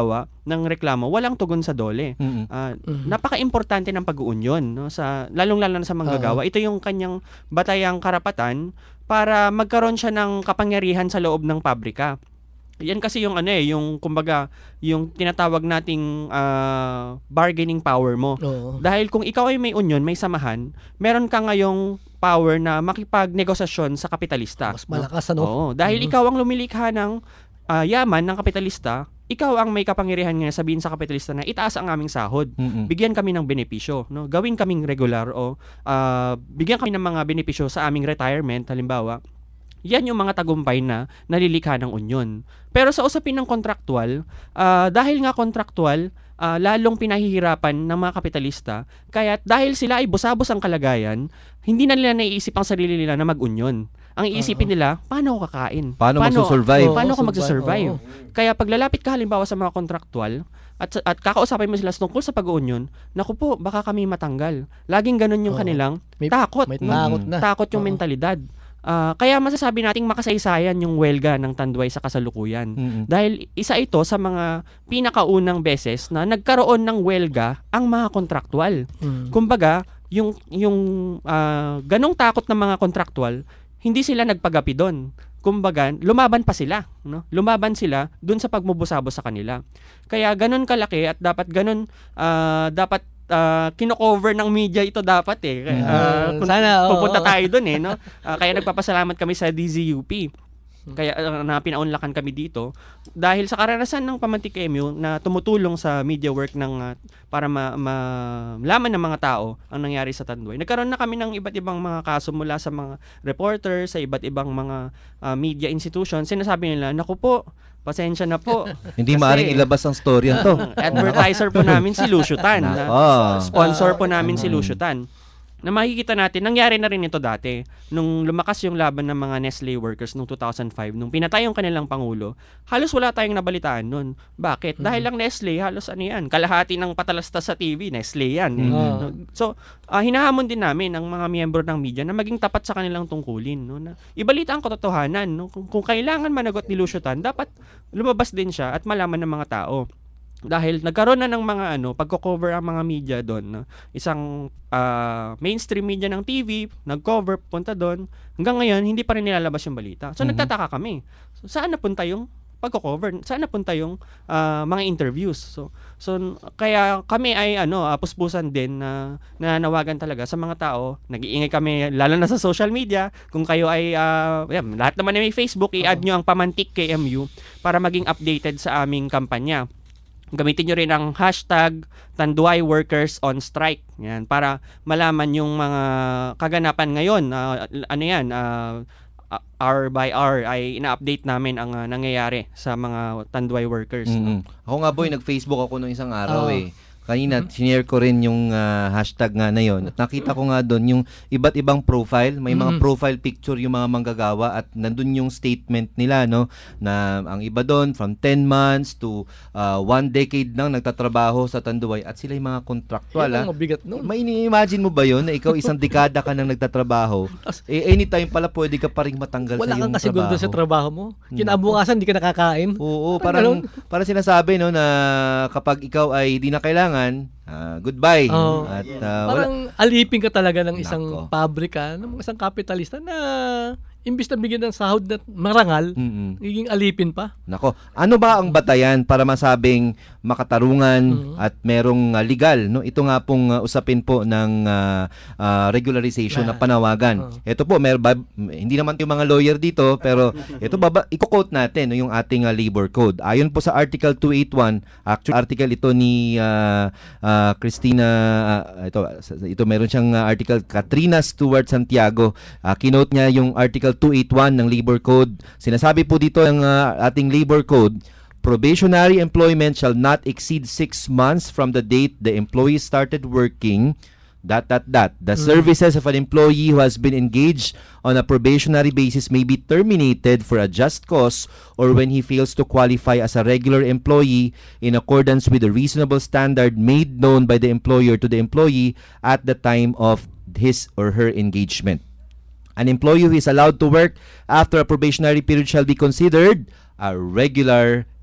ng reklamo, walang tugon sa DOLE. Mm-mm. Uh, napaka-importante ng pag-uunyon, no, sa lalong-lalo na sa manggagawa. Ito yung kanyang batayang karapatan para magkaroon siya ng kapangyarihan sa loob ng pabrika. Yan kasi yung ano eh, yung kumbaga, yung tinatawag nating uh, bargaining power mo. Oo. Dahil kung ikaw ay may union, may samahan, meron ka ngayong power na makipag-negosasyon sa kapitalista. Mas malakas, ano? Oo, dahil Mm-hmm. ikaw ang lumilikha ng uh, yaman ng kapitalista, ikaw ang may kapangyarihan nga sabihin sa kapitalista na itaas ang aming sahod. Mm-mm. Bigyan kami ng benepisyo, no? Gawin kaming regular o uh, bigyan kami ng mga benepisyo sa aming retirement, halimbawa. Yan yung mga tagumpay na nalilikha ng union. Pero sa usapin ng kontraktual, uh, dahil nga kontraktual, uh, lalong pinahihirapan ng mga kapitalista, kaya dahil sila ay busabos ang kalagayan, hindi na nila naiisip ang sarili nila na mag-union. Ang iisipin nila, paano ako kakain? Paano magsusurvive? Paano ako Oo, magsusurvive? oo. Kaya paglalapit ka halimbawa sa mga kontraktual, at, at kakausapin mo sila tungkol sa pag-union, naku po, baka kami matanggal. Laging ganun yung Oo. kanilang May- takot. May no? takot na. Takot yung Oo. mentalidad. Ah, kaya masasabi nating makasaysayan yung welga ng Tanduay sa kasalukuyan. Mm-mm. Dahil isa ito sa mga pinakaunang beses na nagkaroon ng welga ang mga kontraktual. Mm. Kumbaga, yung yung ah, ganong takot ng mga kontraktual, hindi sila nagpagapi doon. Kumbaga, lumaban pa sila, no? Lumaban sila doon sa pagmubusabo sa kanila. Kaya ganon kalaki at dapat ganon ah, dapat uh, kino-cover ng media ito dapat eh. Kaya, uh, kung Sana, oo. pupunta tayo doon eh, no? Uh, kaya nagpapasalamat kami sa D Z U P. Kaya uh, na pinaunlakan kami dito dahil sa karanasan ng Pamantik M U na tumutulong sa media work ng uh, para ma- malaman ng mga tao ang nangyari sa Tanduay. Nagkaroon na kami ng iba't ibang mga kaso mula sa mga reporters, sa iba't ibang mga uh, media institutions. Sinasabi nila, naku po, pasensya na po. Hindi Kasi, maaring ilabas ang storya to. advertiser po namin si Lucio Tan. na- Nako. Sponsor po namin si Lucio Tan. Na makikita natin, nangyari na rin ito dati. Nung lumakas yung laban ng mga Nestle workers noong two thousand five, nung pinatay yung kanilang Pangulo, halos wala tayong nabalitaan nun. Bakit? Dahil lang Nestle, halos ano yan, kalahati ng patalastas sa T V, Nestle yan. Eh. Mm. So, uh, hinahamon din namin ang mga miyembro ng media na maging tapat sa kanilang tungkulin. No? Na ibalita ang katotohanan. No? Kung, kung kailangan managot ni Lucio Tan, dapat lumabas din siya at malaman ng mga tao. Dahil nagkaroon na ng mga ano, pagko-cover ang mga media doon. No? Isang uh, mainstream media ng T V, nag-cover, punta doon. Hanggang ngayon, hindi pa rin nilalabas yung balita. So, Mhm. nagtataka kami. So, saan napunta yung pagko-cover? Saan napunta yung uh, mga interviews? So, so kaya kami ay ano, uh, puspusan din na nananawagan talaga sa mga tao. Nag-iingay kami, lalo na sa social media. Kung kayo ay, uh, yan, lahat naman ay may Facebook, i-add nyo ang Pamantik K M U para maging updated sa aming kampanya. Gamitin nyo rin ang hashtag Tanduay Workers on Strike. Yan, para malaman yung mga kaganapan ngayon. Uh, ano yan, uh, hour by hour ay ina-update namin ang uh, nangyayari sa mga Tanduay workers. Mm-mm. Ako nga boy, nag-Facebook ako nung isang araw Ah. eh. Kanina, sinare ko rin yung ah, hashtag nga na yon. At nakita ko nga doon yung iba't ibang profile. May mga Mm. profile picture yung mga manggagawa at nandun yung statement nila, no? Na ang iba doon, from ten months to ah, one decade nang nagtatrabaho sa Tanduay at sila yung mga contractual. Yan ah. ang mabigat nun. May ini-imagine mo ba yon na ikaw isang dekada ka nang nagtatrabaho, eh anytime pala pwede ka pa rin matanggal Wala sa iyong kang kasiguro trabaho. sa trabaho mo. Kinabukasan, di ka nakakain. Oo, Parang parang parang sinasabi no na kapag ikaw ay di na kailangan, ah, goodbye. Oo. At ah, wala. Parang alipin ka talaga ng isang Nako. pabrika, ng isang kapitalista na imbis na bigyan ng sahod na marangal, Mm-mm. naging alipin pa. Nako, ano ba ang batayan para masabing makatarungan Mhm. at merong ah, legal, no? Ito nga pong ah, usapin po ng ah, ah, regularization na Ah. panawagan. Oo. Ito po, mer ba- hindi naman yung mga lawyer dito, pero ito baba iko-quote natin no, yung ating ah, labor code. Ayon po sa Article two eighty-one, actually article ito ni ah, ah, Christina ah, ito ito meron siyang ah, article Katrina Stewart Santiago. Ah, kinote niya yung Article two eighty-one ng Labor Code. Sinasabi po dito ng ah, ating Labor Code, probationary employment shall not exceed six months from the date the employee started working. That, that, that. The services of an employee who has been engaged on a probationary basis may be terminated for a just cause or when he fails to qualify as a regular employee in accordance with the reasonable standard made known by the employer to the employee at the time of his or her engagement. An employee who is allowed to work after a probationary period shall be considered a regular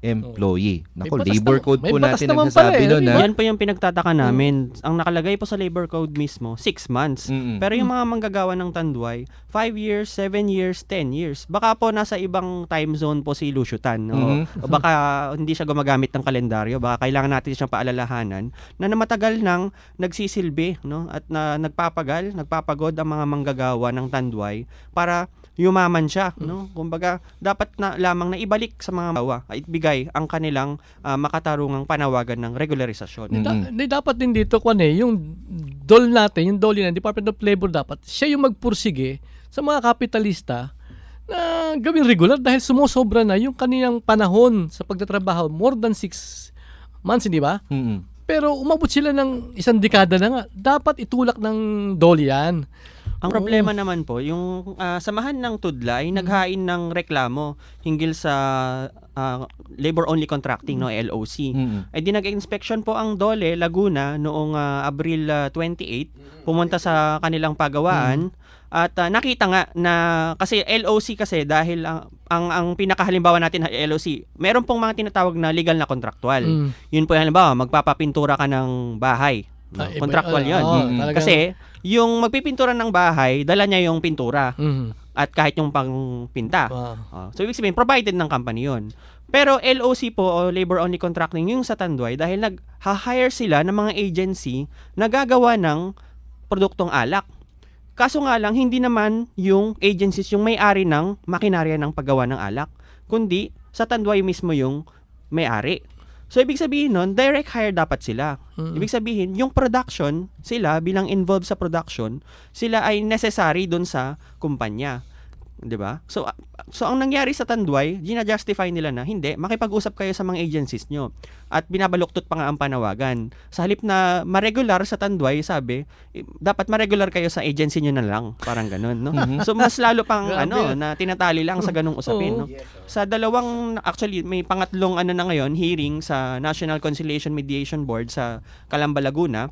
employee. Nako, May batas labor naman- code may po batas natin naman nagsasabi pala eh, doon. di ha? ba? Yan po yung pinagtataka namin. Ang nakalagay po sa labor code mismo, six months. Mm-mm. Pero yung mga manggagawa ng Tanduay, five years, seven years, ten years. Baka po nasa ibang time zone po si Luciutan. O, Mhm. o baka hindi siya gumagamit ng kalendaryo. Baka kailangan natin siyang paalalahanan na na matagal nang nagsisilbi, no? At na nagpapagal, nagpapagod ang mga manggagawa ng Tanduay para yumaman siya, no? Kumbaga, dapat na lamang na ibalik sa mga bawa at ibigay ang kanilang ah, makatarungang panawagan ng regularisasyon. Mm. Da- di dapat din dito kwan eh, yung D O L natin, yung D O L ng Department of Labor dapat, siya yung magpursige sa mga kapitalista na gawing regular dahil sumusobra na yung kanilang panahon sa pagtatrabaho, more than six months, hindi ba? Mm-mm. Pero umabot sila ng isang dekada na nga. Dapat itulak ng D O L yan. Ang problema naman po, yung ah, samahan ng Tudla ay naghain ng reklamo hinggil sa ah, labor-only contracting, no, L O C. Mm-mm. Ay di nag-inspection po ang Dole, Laguna, noong ah, Abril ah, twenty-eight, pumunta sa kanilang pagawaan. At ah, nakita nga na kasi L O C kasi dahil ang ang, ang pinakahalimbawa natin na L O C, meron pong mga tinatawag na legal na kontraktual. Mm. Yun po yung halimbawa, magpapapintura ka ng bahay. No? Ah, iba- Kontraktual yun. oo, Mm. talagang- Kasi yung magpipintura ng bahay, dala niya yung pintura Mhm. at kahit yung pangpinta. Ah. Ah, so ibig sabihin, provided ng company yun. Pero L O C po o labor only contracting yung sa Tanduay dahil nag-hire sila ng mga agency na gagawa ng produktong alak. Kaso nga lang, hindi naman yung agencies yung may-ari ng makinarya ng paggawa ng alak, kundi sa Tanduay mismo yung may-ari. So, ibig sabihin nun, direct hire dapat sila. Mm. Ibig sabihin, yung production, sila bilang involved sa production, sila ay necessary dun sa kumpanya. 'Di ba? So, ah, so ang nangyari sa Tanduay, gina-justify nila na hindi, makipag-usap kayo sa mga agencies nyo. At binabaluktot pa nga ang panawagan. Sa halip na ma-regular sa Tanduay, sabi, eh, dapat ma-regular kayo sa agency nyo na lang. Parang ganun, no? So, mas lalo pang Grabe. ano, na tinatali lang sa ganung usapin, Oo. no? Sa dalawang, actually, may pangatlong ano na ngayon, hearing sa National Conciliation Mediation Board sa Calamba, Laguna.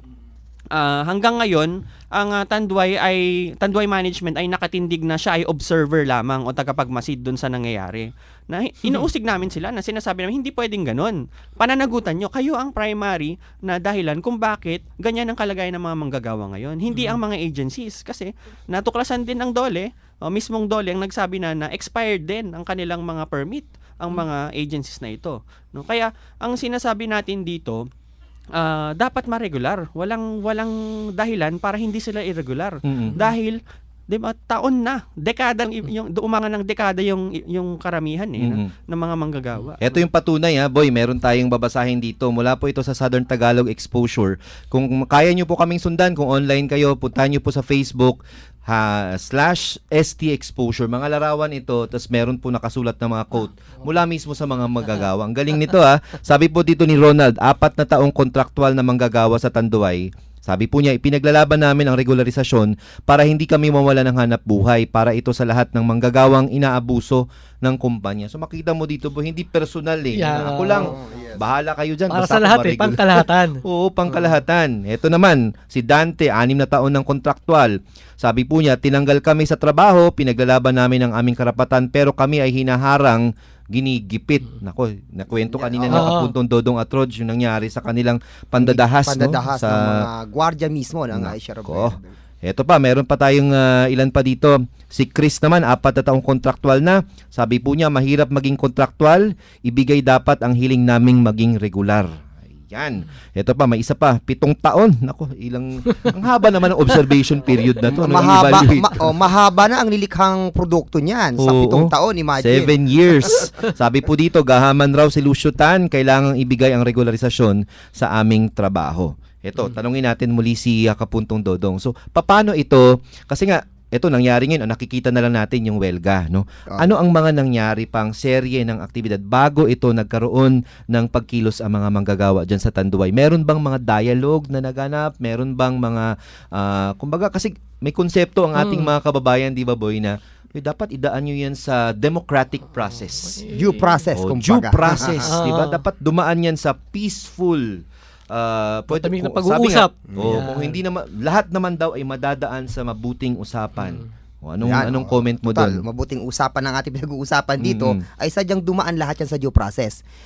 Ah, hanggang ngayon, ang ah, Tanduay ay Tanduay management ay nakatindig na siya ay observer lamang o tagapagmasid doon sa nangyayari. Na hi- inuusig namin sila na sinasabi namin hindi pwedeng ganun. Pananagutan nyo, kayo ang primary na dahilan kung bakit ganyan ang kalagayan ng mga manggagawa ngayon. Hindi ang mga agencies kasi natuklasan din ng Dole, o mismong Dole ang nagsabi na na expired din ang kanilang mga permit, ang mga agencies na ito. No? Kaya ang sinasabi natin dito, Ah, dapat ma-regular. Walang walang dahilan para hindi sila irregular. Mm-mm. Dahil 'di ba taon na, dekada yung umangan ng dekada yung yung karamihan eh na- Mm-mm. ng mga manggagawa. Ito yung patunay ha, boy, meron tayong babasahin dito. Mula po ito sa Southern Tagalog Exposure. Kung kaya nyo po kaming sundan, kung online kayo, puntahan nyo po sa Facebook ha, slash S T Exposure. Mga larawan ito, tapos meron po nakasulat na mga quote mula mismo sa mga manggagawa. Ang galing nito ha. Sabi po dito ni Ronald, apat na taong kontraktual na manggagawa sa Tanduay. Sabi po niya, ipinaglalaban namin ang regularisasyon para hindi kami mawala ng hanap buhay, para ito sa lahat ng manggagawang inaabuso ng kumpanya. So makita mo dito po, hindi personal eh. Yeah. Ako lang, bahala kayo dyan. Para basta sa ako lahat eh, ma-regular. pangkalahatan. Oo, pangkalahatan. Ito naman, si Dante, anim na taon ng kontraktual. Sabi po niya, tinanggal kami sa trabaho, pinaglalaban namin ang aming karapatan, pero kami ay hinaharang, ginigipit. Nako, nakwento kanina Oo. ng Kapuntong Dodong at Rog, yung nangyari sa kanilang pandadahas, Pandadahas no? ng mga gwardiya mismo ng Nako. Aisha Robert. Eto pa, meron pa tayong ah, ilan pa dito. Si Chris naman, apat na taong kontraktual na. Sabi po niya, mahirap maging kontraktual, ibigay dapat ang hiling naming maging regular. Ayan. Ito pa, may isa pa, pitong taon. Nako, ilang, ang haba naman ng observation period na to. no, ng mahaba, evaluate. ma- oh, mahaba na ang nilikhang produkto niyan sa Oo. pitong taon, imagine. Seven years. Sabi po dito, gahaman raw si Luciutan, kailangang ibigay ang regularisasyon sa aming trabaho. Ito, tanungin natin muli si uh, Kapuntong Dodong. So, paano ito? Kasi nga, ito nangyari ngayon, nakikita na lang natin yung welga, no? Ah. Ano ang mga nangyari pang serye ng aktibidad bago ito nagkaroon ng pagkilos ang mga manggagawa dyan sa Tanduay? Meron bang mga dialogue na naganap? Meron bang mga, ah, kumbaga, kasi may konsepto ang ating Hmm. mga kababayan, di ba boy, na eh, dapat idaan nyo yan sa democratic process. Due process, O, due kumbaga. process, Ah. di ba? Dapat dumaan yan sa peaceful uh, pwede, Matamig na kung- pag-uusap. sabi nga, oh, Yan. kung hindi naman, lahat naman daw ay madadaan sa mabuting usapan. O, anong, Yan, anong oh, comment mo total, doon? Mabuting usapan ng ating pinag-uusapan dito Mm-mm. ay sadyang dumaan lahat yan sa due process.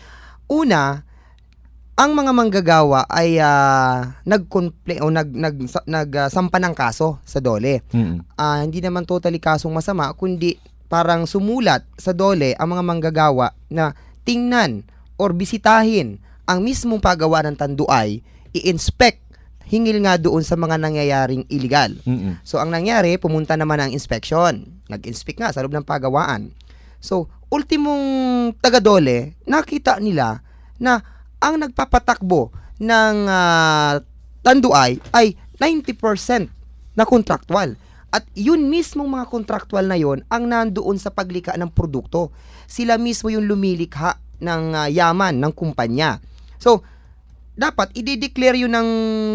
una, ang mga manggagawa ay uh, nag-complain o nag nag nagsampa ng kaso sa DOLE. Mm-hmm. Uh, hindi naman totally kasong masama, kundi parang sumulat sa DOLE ang mga manggagawa na tingnan or bisitahin ang mismong paggawa ng tanduay, i-inspect, hingil nga doon sa mga nangyayaring illegal. Mm-hmm. So ang nangyari, pumunta naman ang inspection. Nag-inspect nga sa loob ng pagawaan. So, ultimong taga-DOLE, nakita nila na ang nagpapatakbo ng uh, tanduay ay ninety percent na contractual. At yun mismong mga contractual na yon ang nandoon sa paglikha ng produkto. Sila mismo yung lumilikha ng uh, yaman ng kumpanya. So, dapat i-declare yun ng,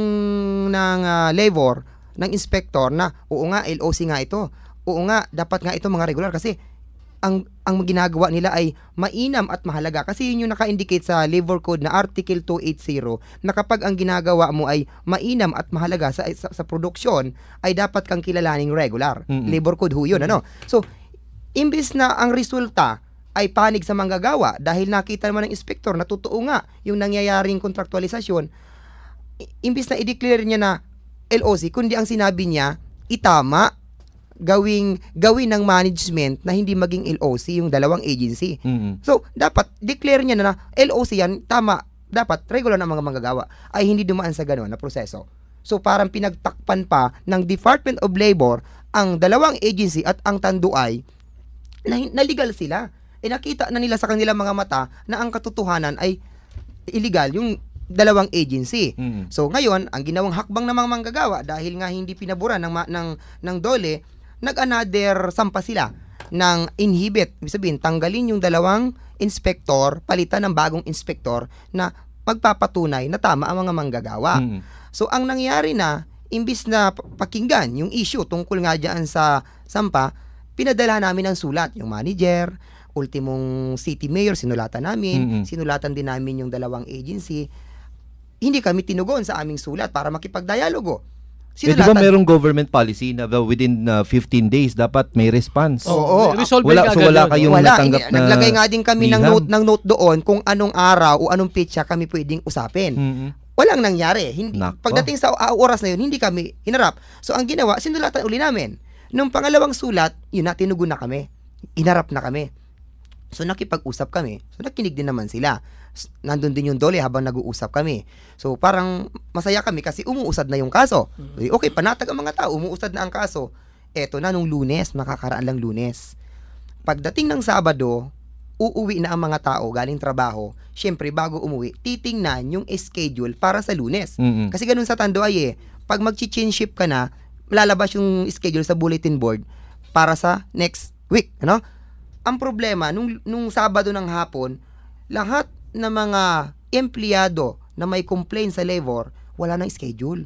ng uh, labor, ng inspector na, oo nga, L O C nga ito. Oo nga, dapat nga ito mga regular kasi ang ang ginagawa nila ay mainam at mahalaga kasi yun yung naka-indicate sa Labor Code na Article two eighty na kapag ang ginagawa mo ay mainam at mahalaga sa sa, sa produksyon ay dapat kang kilalaning regular. Mm-hmm. Labor Code ho yun, ano? So, imbis na ang resulta ay panig sa manggagawa dahil nakita naman ng inspektor na totoo nga yung nangyayaring kontraktualisasyon, imbis na i-declare niya na L O C, kundi ang sinabi niya, itama gawing gawin ng management na hindi maging L O C yung dalawang agency. Mm-hmm. So, dapat declare niya na, na L O C yan, tama, dapat regular na mga manggagawa ay hindi dumaan sa gano'n na proseso. So, parang pinagtakpan pa ng Department of Labor ang dalawang agency at ang tanduay na, na legal sila. E nakita na nila sa kanilang mga mata na ang katotohanan ay illegal yung dalawang agency. Mm-hmm. So, ngayon, ang ginawang hakbang ng mga manggagawa dahil nga hindi pinabura ng, ng, ng DOLE, nag-another sampa sila ng inhibit. Ibig sabihin, tanggalin yung dalawang inspektor, palitan ng bagong inspektor na magpapatunay na tama ang mga manggagawa. Mm-hmm. So, ang nangyari na, imbis na pakinggan yung issue tungkol nga dyan sa sampa, pinadala namin ang sulat. Yung manager, ultimong city mayor, sinulatan namin. Mm-hmm. Sinulatan din namin yung dalawang agency. Hindi kami tinugon sa aming sulat para makipagdialogo. Eh, di ba merong government policy na within uh, fifteen days dapat may response? Oo. Resolve Wala, so wala kayong wala, natanggap na naglagay nga din kami ng liham. note, ng note doon kung anong araw o anong petsa kami pwedeng usapin. Mm-hmm. Walang nangyari. Hindi, Nako. pagdating sa uh, oras na yun, hindi kami hinarap. So, ang ginawa, sinulatan uli namin. Nung pangalawang sulat, yun na, tinugon na kami. Inarap na kami. So, nakipag-usap kami. So, nakinig din naman sila. Nandun din yung DOLE habang nag-uusap kami. So, parang masaya kami kasi umuusad na yung kaso. Okay, panatag ang mga tao, umuusad na ang kaso. Eto na nung Lunes, makakaraan lang Lunes. Pagdating ng Sabado, uuwi na ang mga tao galing trabaho. Siyempre, bago umuwi, titingnan yung schedule para sa Lunes. Mm-hmm. Kasi ganun sa tanduay eh. Pag mag-change ship ka na, lalabas yung schedule sa bulletin board para sa next week. Ano? Ang problema, nung, nung Sabado ng hapon, lahat ng mga empleyado na may complaint sa labor, wala nang schedule.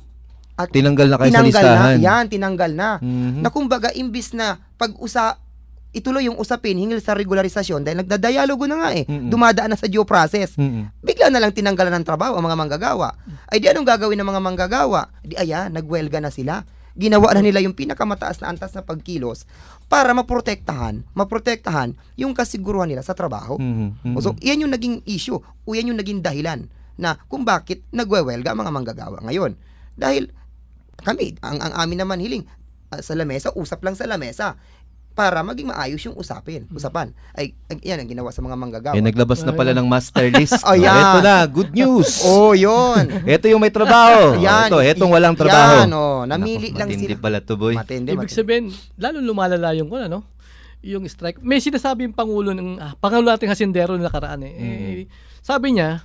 At tinanggal na kayo sa tinanggal listahan. Na, yan, tinanggal na. Mm-hmm. Na kumbaga, imbis na pag-usa, ituloy yung usapin hingil sa regularisasyon dahil nagdadialogo na nga eh. Mm-hmm. Dumadaan na sa due process. Mm-hmm. Bigla na lang tinanggalan ng trabaho ang mga manggagawa. Ay di anong gagawin ng mga manggagawa? Di ayan, nagwelga na sila. Ginawa na nila yung pinakamataas na antas na pagkilos para maprotektahan, maprotektahan yung kasiguruhan nila sa trabaho. Mm-hmm. So, yan yung naging issue o yan yung naging dahilan na kung bakit nagwewelga ang mga manggagawa ngayon. Dahil kami, ang, ang amin naman hiling uh, sa lamesa, usap lang sa lamesa para maging maayos yung usapin, usapan. Ay, ay yan ang ginawa sa mga manggagawa. Eh, naglabas na pala ng master list. Oh, yan. Ito na, good news. Oh, yun. Ito yung may trabaho. Yan. Ito, etong walang trabaho. Yan, oh. Namili Naku, lang matindi sila. pala to, boy. Matindi, Ibig matindi. sabihin, lalo lumalala yung kung ano, yung strike. May sinasabi yung Pangulo ng, ah, Pangulo nating Hasindero na nakaraan eh. Mm-hmm. eh sabi niya,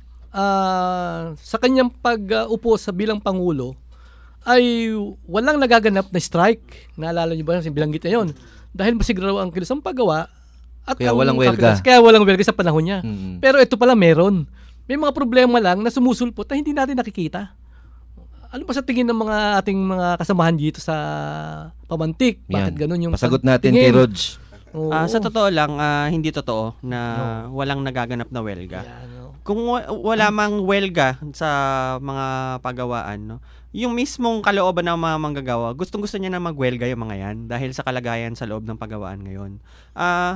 ah, sa kanyang pag-upo sa bilang Pangulo, ay walang nagaganap na strike. Naalala niyo ba yung bilanggit na yun? Dahil masiguro ang kilos ang paggawa at Kaya ang walang welga. kapitas, kaya walang welga sa panahon niya. Mm-hmm. Pero ito pala meron. May mga problema lang na sumusulpot na hindi natin nakikita. Ano ba sa tingin ng mga ating mga kasamahan dito sa Pamantik? Bakit Yan. ganun yung Pasagot natin pagtingin? kay Rog. Oo. Ah, sa totoo lang, ah, hindi totoo na walang nagaganap na welga. Yan, no? Kung wa- wala mang welga sa mga pagawaan, no, yung mismong kalooban ng mga manggagawa, gustong-gusto niya na magwelga yung mga yan dahil sa kalagayan sa loob ng pagawaan ngayon. Ah,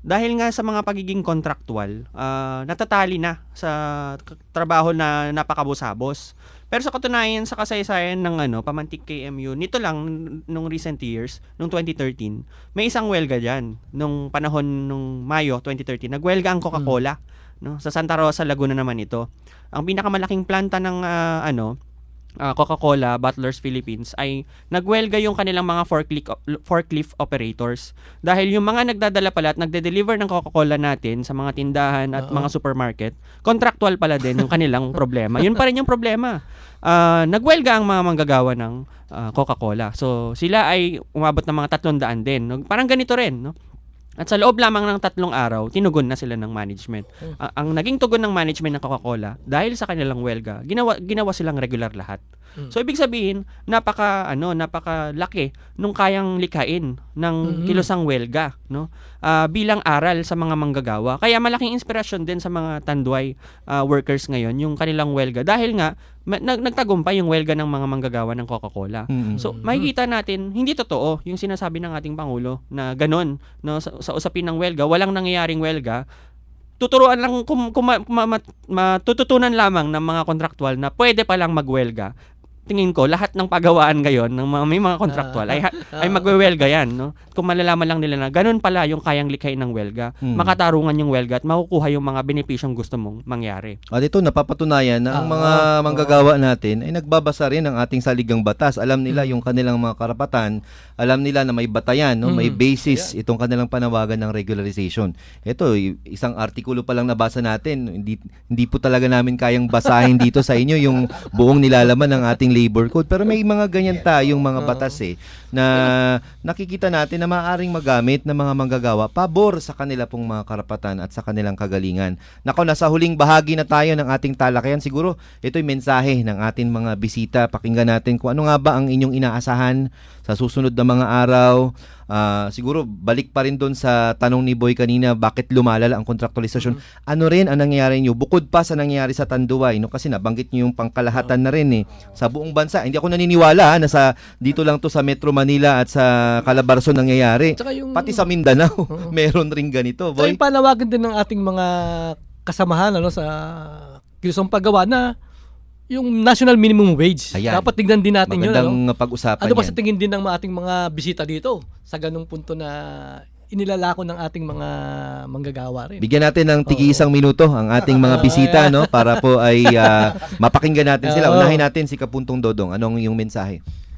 dahil nga sa mga pagiging contractual, uh, natatali na sa k- trabaho na napakabusabos. Pero sa katunayan, sa kasaysayan ng ano, Pamantik K M U, nito lang, nung recent years, nung twenty thirteen, may isang welga dyan. Nung panahon, nung Mayo twenty thirteen, nagwelga ang Coca-Cola. Hmm. No? Sa Santa Rosa, Laguna naman ito. Ang pinakamalaking planta ng uh, ano, uh, Coca-Cola, Butler's Philippines, ay nagwelga yung kanilang mga forklift, forklift operators. Dahil yung mga nagdadala pala at nagde-deliver ng Coca-Cola natin sa mga tindahan at Uh-oh. mga supermarket, contractual pala din yung kanilang problema. Yun pa rin yung problema. Uh, nagwelga ang mga manggagawa ng uh, Coca-Cola. So, sila ay umabot ng mga tatlong daan din. No? Parang ganito rin, no? At sa loob lamang ng tatlong araw, tinugon na sila ng management. Hmm. Uh, ang naging tugon ng management ng Coca-Cola, dahil sa kanilang welga, ginawa, ginawa silang regular lahat. Hmm. So, ibig sabihin, napaka, ano, napaka-laki nung kayang likhain ng hmm. kilosang welga, no? Uh, bilang aral sa mga manggagawa. Kaya malaking inspirasyon din sa mga Tanduay uh, workers ngayon, yung kanilang welga. Dahil nga, ma- nag- nagtagumpay yung welga ng mga manggagawa ng Coca-Cola. Hmm. So, makikita natin, hindi totoo yung sinasabi ng ating Pangulo na ganon, no? Sa, sa usapin ng welga, walang nangyayaring welga. Tuturuan lang, kung, kung ma, ma, ma, matututunan lamang ng mga kontraktual na pwede palang magwelga. Tingin ko, lahat ng pagawaan ngayon ng mga, may mga kontraktual ay, ay magwewelga yan. No? Kung malalaman lang nila na ganun pala yung kayang likhain ng welga, hmm. makatarungan yung welga at makukuha yung mga benepisyong gusto mong mangyari. At ito, napapatunayan na ang mga uh, manggagawa natin ay nagbabasa rin ng ating saligang batas. Alam nila hmm. yung kanilang mga karapatan, alam nila na may batayan, no? may basis yeah. itong kanilang panawagan ng regularization. Ito, isang artikulo pa lang nabasa natin. Hindi, hindi po talaga namin kayang basahin dito sa inyo yung buong nilalaman ng ating labor code, pero may mga ganyan tayong mga batas eh na nakikita natin na maaaring magamit ng mga manggagawa pabor sa kanila pong mga karapatan at sa kanilang kagalingan. Nako, nasa huling bahagi na tayo ng ating talakayan. Siguro ito'y mensahe ng ating mga bisita. Pakinggan natin kung ano nga ba ang inyong inaasahan sa susunod na mga araw. Uh, siguro balik pa rin doon sa tanong ni Boy kanina, bakit lumalala ang kontraktualisasyon? Mm-hmm. Ano rin ang nangyayari nyo bukod pa sa nangyayari sa Tanduay, no? Kasi nabanggit nyo yung pangkalahatan na rin eh sa buong bansa. Hindi ako naniniwala ha, na sa dito lang to sa Metro Manila at sa Calabarzon nangyayari. Yung, pati sa Mindanao uh-huh. meron rin ganito, Boy. So yung panawagan din ng ating mga kasamahan ano sa kilusang paggawa na yung national minimum wage. Ayan. Dapat tignan din natin yun. Magandang ano? pag-usapan ano ba yan. sa tingin din ng ating mga bisita dito sa ganung punto na inilalako ng ating mga manggagawa rin. Bigyan natin ng tigi isang minuto ang ating mga bisita no para po ay uh, mapakinggan natin sila. Unahin natin si Kapuntong Dodong. Anong yung mensahe?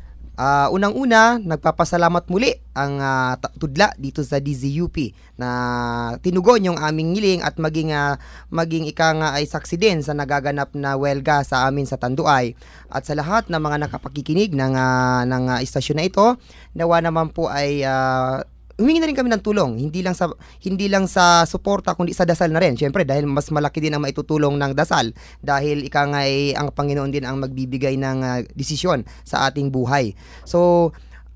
Uh, unang-una, nagpapasalamat muli ang uh, tudla dito sa D Z U P na tinugon yung aming ngiling at maging uh, maging ika nga ay saksi din sa nagaganap na welga sa amin sa Tanduay. At sa lahat ng mga nakapakikinig ng uh, ng uh, istasyon na ito, nawa naman po ay uh, humingi na rin kami ng tulong, hindi lang sa hindi lang sa suporta kundi sa dasal na rin. Syempre dahil mas malaki din ang maitutulong ng dasal dahil ika nga ay ang Panginoon din ang magbibigay ng uh, desisyon sa ating buhay. So,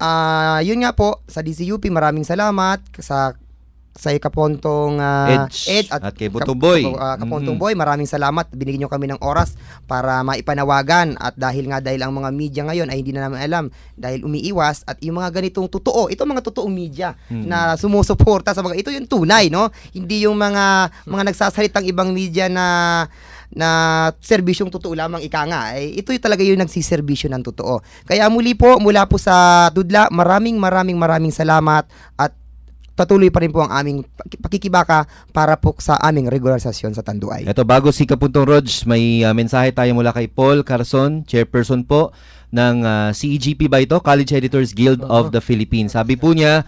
uh, yun nga po sa D Z U P, maraming salamat sa sa Kapontong uh, Edge, Edge at, at kay Butuboy. Kap, uh, Kapontong mm-hmm. Boy, maraming salamat. Binigyan niyo kami ng oras para maipanawagan at dahil nga dahil ang mga media ngayon ay hindi na naman alam dahil umiiwas at yung mga ganitong totoo, ito mga totoong media mm-hmm. na sumusuporta sa mga ito yung tunay, no? Hindi yung mga mga nagsasalitang ibang media na na serbisyong totoo lamang ika nga. Eh, ito yung talaga yung nagsiservisyo ng totoo. Kaya muli po mula po sa Tudla, maraming maraming maraming salamat at patuloy pa rin po ang aming pakikibaka para po sa aming regularisasyon sa Tanduay. Ito, bago si Kapuntong Rog, may uh, mensahe tayo mula kay Paul Carson, chairperson po ng uh, C E G P ba ito? College Editors Guild uh-huh. of the Philippines. Sabi po niya,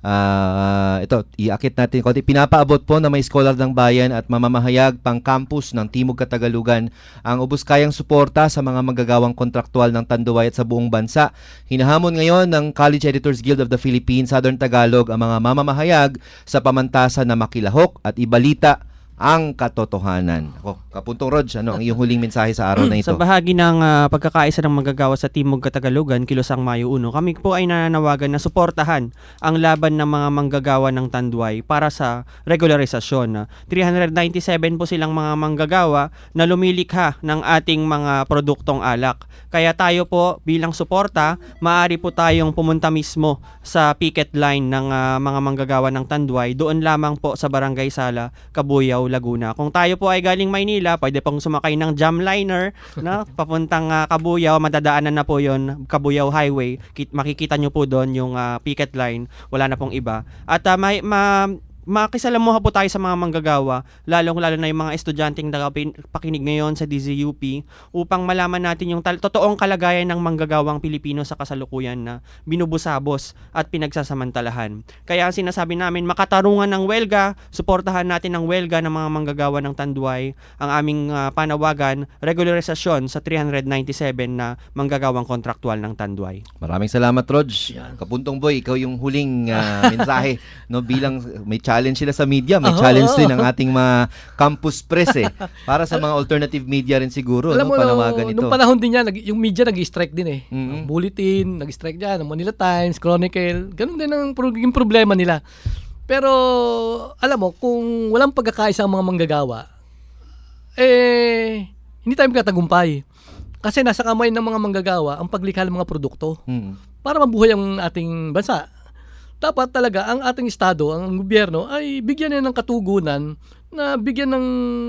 uh, ito, iakit natin konti, pinapaabot po na may scholar ng bayan at mamamahayag pang campus ng Timog Katagalugan ang ubos kayang suporta sa mga magagawang kontraktual ng Tanduay at sa buong bansa. Hinahamon ngayon ng College Editors Guild of the Philippines, Southern Tagalog, ang mga mamamahayag sa pamantasan na makilahok at ibalita ang katotohanan. Ako, Kapuntong Rog, ano ang iyong huling mensahe sa araw na ito? Sa bahagi ng uh, pagkakaisa ng manggagawa sa Timog Katagalugan, Kilosang Mayo uno, kami po ay nananawagan na suportahan ang laban ng mga manggagawa ng Tanduay para sa regularisasyon. three hundred ninety-seven po silang mga manggagawa na lumilikha ng ating mga produktong alak. Kaya tayo po bilang suporta, maaari po tayong pumunta mismo sa picket line ng uh, mga manggagawa ng Tanduay, doon lamang po sa Barangay Sala, Cabuyao, Laguna. Kung tayo po ay galing Maynila, pwede pong sumakay ng Jamliner na papuntang uh, Cabuyao, madadaanan na po yon, Cabuyao Highway. Kit- makikita nyo po doon yung uh, picket line, wala na pong iba. At uh, may ma makisalamuha po tayo sa mga manggagawa, lalong-lalo na yung mga estudyanteng nakapakinig ngayon sa D Z U P, upang malaman natin yung tal- totoong kalagayan ng manggagawang Pilipino sa kasalukuyan na binubusabos at pinagsasamantalahan. Kaya ang sinasabi namin, makatarungan ng welga, suportahan natin ang welga ng mga manggagawa ng Tanduay. Ang aming uh, panawagan, regularisasyon sa three hundred ninety-seven na manggagawang kontraktual ng Tanduay. Maraming salamat, Rog. Kapuntong Boy, ikaw yung huling uh, mensahe, no, bilang may challenge sila sa media, may oh, challenge oh. din ang ating mga campus press eh. Para sa mga alternative media rin siguro, alam no, mo, panawagan ito. Nung panahon din yan, yung media nag-strike din eh. Mm-hmm. Bulletin, nag-strike dyan, Manila Times, Chronicle, ganun din ang yung problema nila. Pero, alam mo, kung walang pagkakaisa ang mga manggagawa, eh, hindi tayo magtatagumpay. Kasi nasa kamay ng mga manggagawa ang paglikha ng mga produkto mm-hmm. para mabuhay ang ating bansa. Dapat talaga ang ating estado, ang gobyerno ay bigyan niya ng katugunan na bigyan ng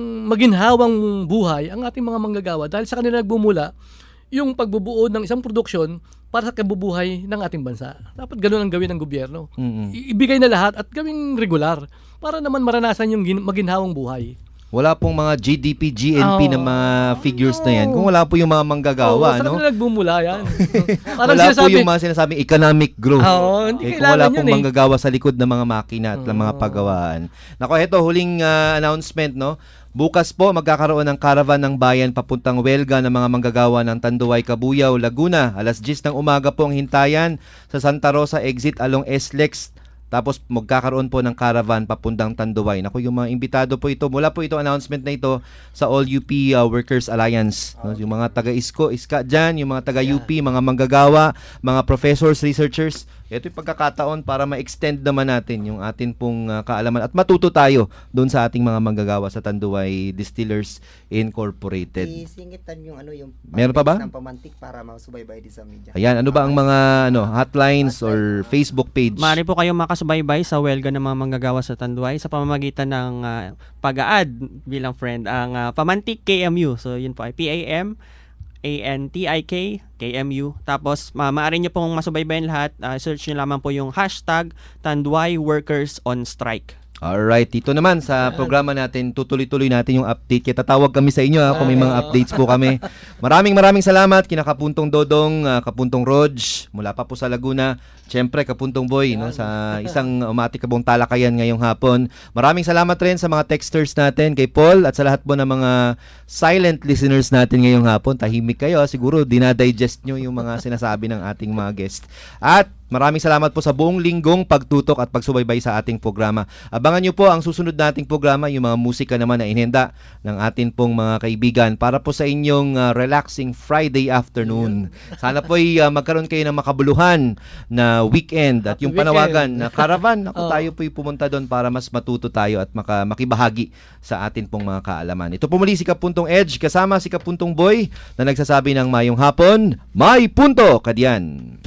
maginhawang buhay ang ating mga manggagawa dahil sa kanila nagbumula yung pagbubuo ng isang produksyon para sa kabubuhay ng ating bansa. Dapat ganoon ang gawin ng gobyerno. Mm-hmm. Ibigay na lahat at gawing regular para naman maranasan yung maginhawang buhay. Wala pong mga G D P, G N P oh, na mga figures no. na yan. Kung wala po yung mga manggagawa, oh, no? Saan nagbumula yan? Wala sinasabi, po yung mga sinasabing economic growth. Oh, hindi eh, kung wala pong eh. manggagawa sa likod ng mga makina at oh. mga pagawaan. Nako, ito, huling uh, announcement, no? Bukas po, magkakaroon ng caravan ng bayan papuntang Welga ng mga manggagawa ng Tanduay, Cabuyao, Laguna. Alas diyes ng umaga po ang hintayan sa Santa Rosa exit along S L E X. Tapos magkakaroon po ng caravan papuntang Tanduay. Naku, yung mga imbitado po ito, mula po ito announcement na ito sa All U P uh, Workers Alliance. No? Yung mga taga-ISCO, ISCA dyan, yung mga taga-U P, mga manggagawa, mga professors, researchers. Ito yung pagkakataon para ma-extend naman natin yung atin pong uh, kaalaman at matuto tayo doon sa ating mga manggagawa sa Tanduay Distillers Incorporated. Isingitan yung ano yung meron pa ba? Ng pamantik para masubaybay din sa media. Ayan, ano ba ang mga ano hotlines or Facebook page? Maaari po kayong makasubaybay sa welga ng mga manggagawa sa Tanduay sa pamamagitan ng uh, pag-a-add bilang friend ang uh, Pamantik K M U. So yun po ay P A M A N T I K K M U. Tapos ma maaari nyo pong masubaybayan lahat. Uh, search nyo lamang po yung hashtag Tanduay Workers on Strike. Alright, dito naman sa programa natin, tutuloy-tuloy natin yung update. Kaya tatawag kami sa inyo ha, kung may mga updates po kami. Maraming maraming salamat kina Kapuntong Dodong, uh, Kapuntong Rog, mula pa po sa Laguna. Siyempre, Kapuntong Boy, no, sa isang umatikabong talakayan ngayong hapon. Maraming salamat rin sa mga texters natin, kay Paul, at sa lahat po ng mga silent listeners natin ngayong hapon. Tahimik kayo, siguro dinadigest nyo yung mga sinasabi ng ating mga guest. At maraming salamat po sa buong linggong pagtutok at pagsubaybay sa ating programa. Abangan nyo po ang susunod nating programa, yung mga musika naman na inhenda ng atin pong mga kaibigan para po sa inyong uh, relaxing Friday afternoon. Sana po ay uh, magkaroon kayo ng makabuluhan na weekend at yung panawagan na caravan. Ako, tayo po ay pumunta doon para mas matuto tayo at maka, makibahagi sa atin pong mga kaalaman. Ito po muli si Kapuntong Edge kasama si Kapuntong Boy na nagsasabi ng mayong hapon, may punto kadyan.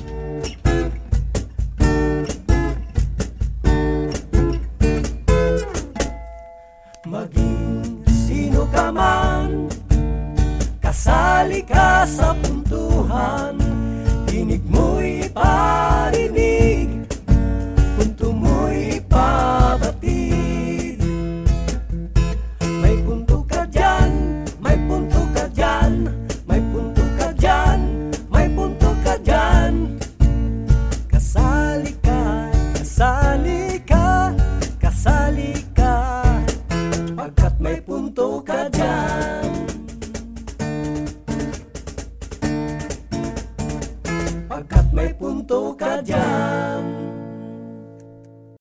Maging sino ka man, kasali ka sa puntuhan. Tinig mo'y parinig, punto mo'y pabatid. May punto ka dyan, may punto ka dyan, may punto ka dyan, may punto ka dyan. Kasali ka, kasali ka, kasali ka, pagkat may punto ka dyan. Pagkat may punto ka dyan.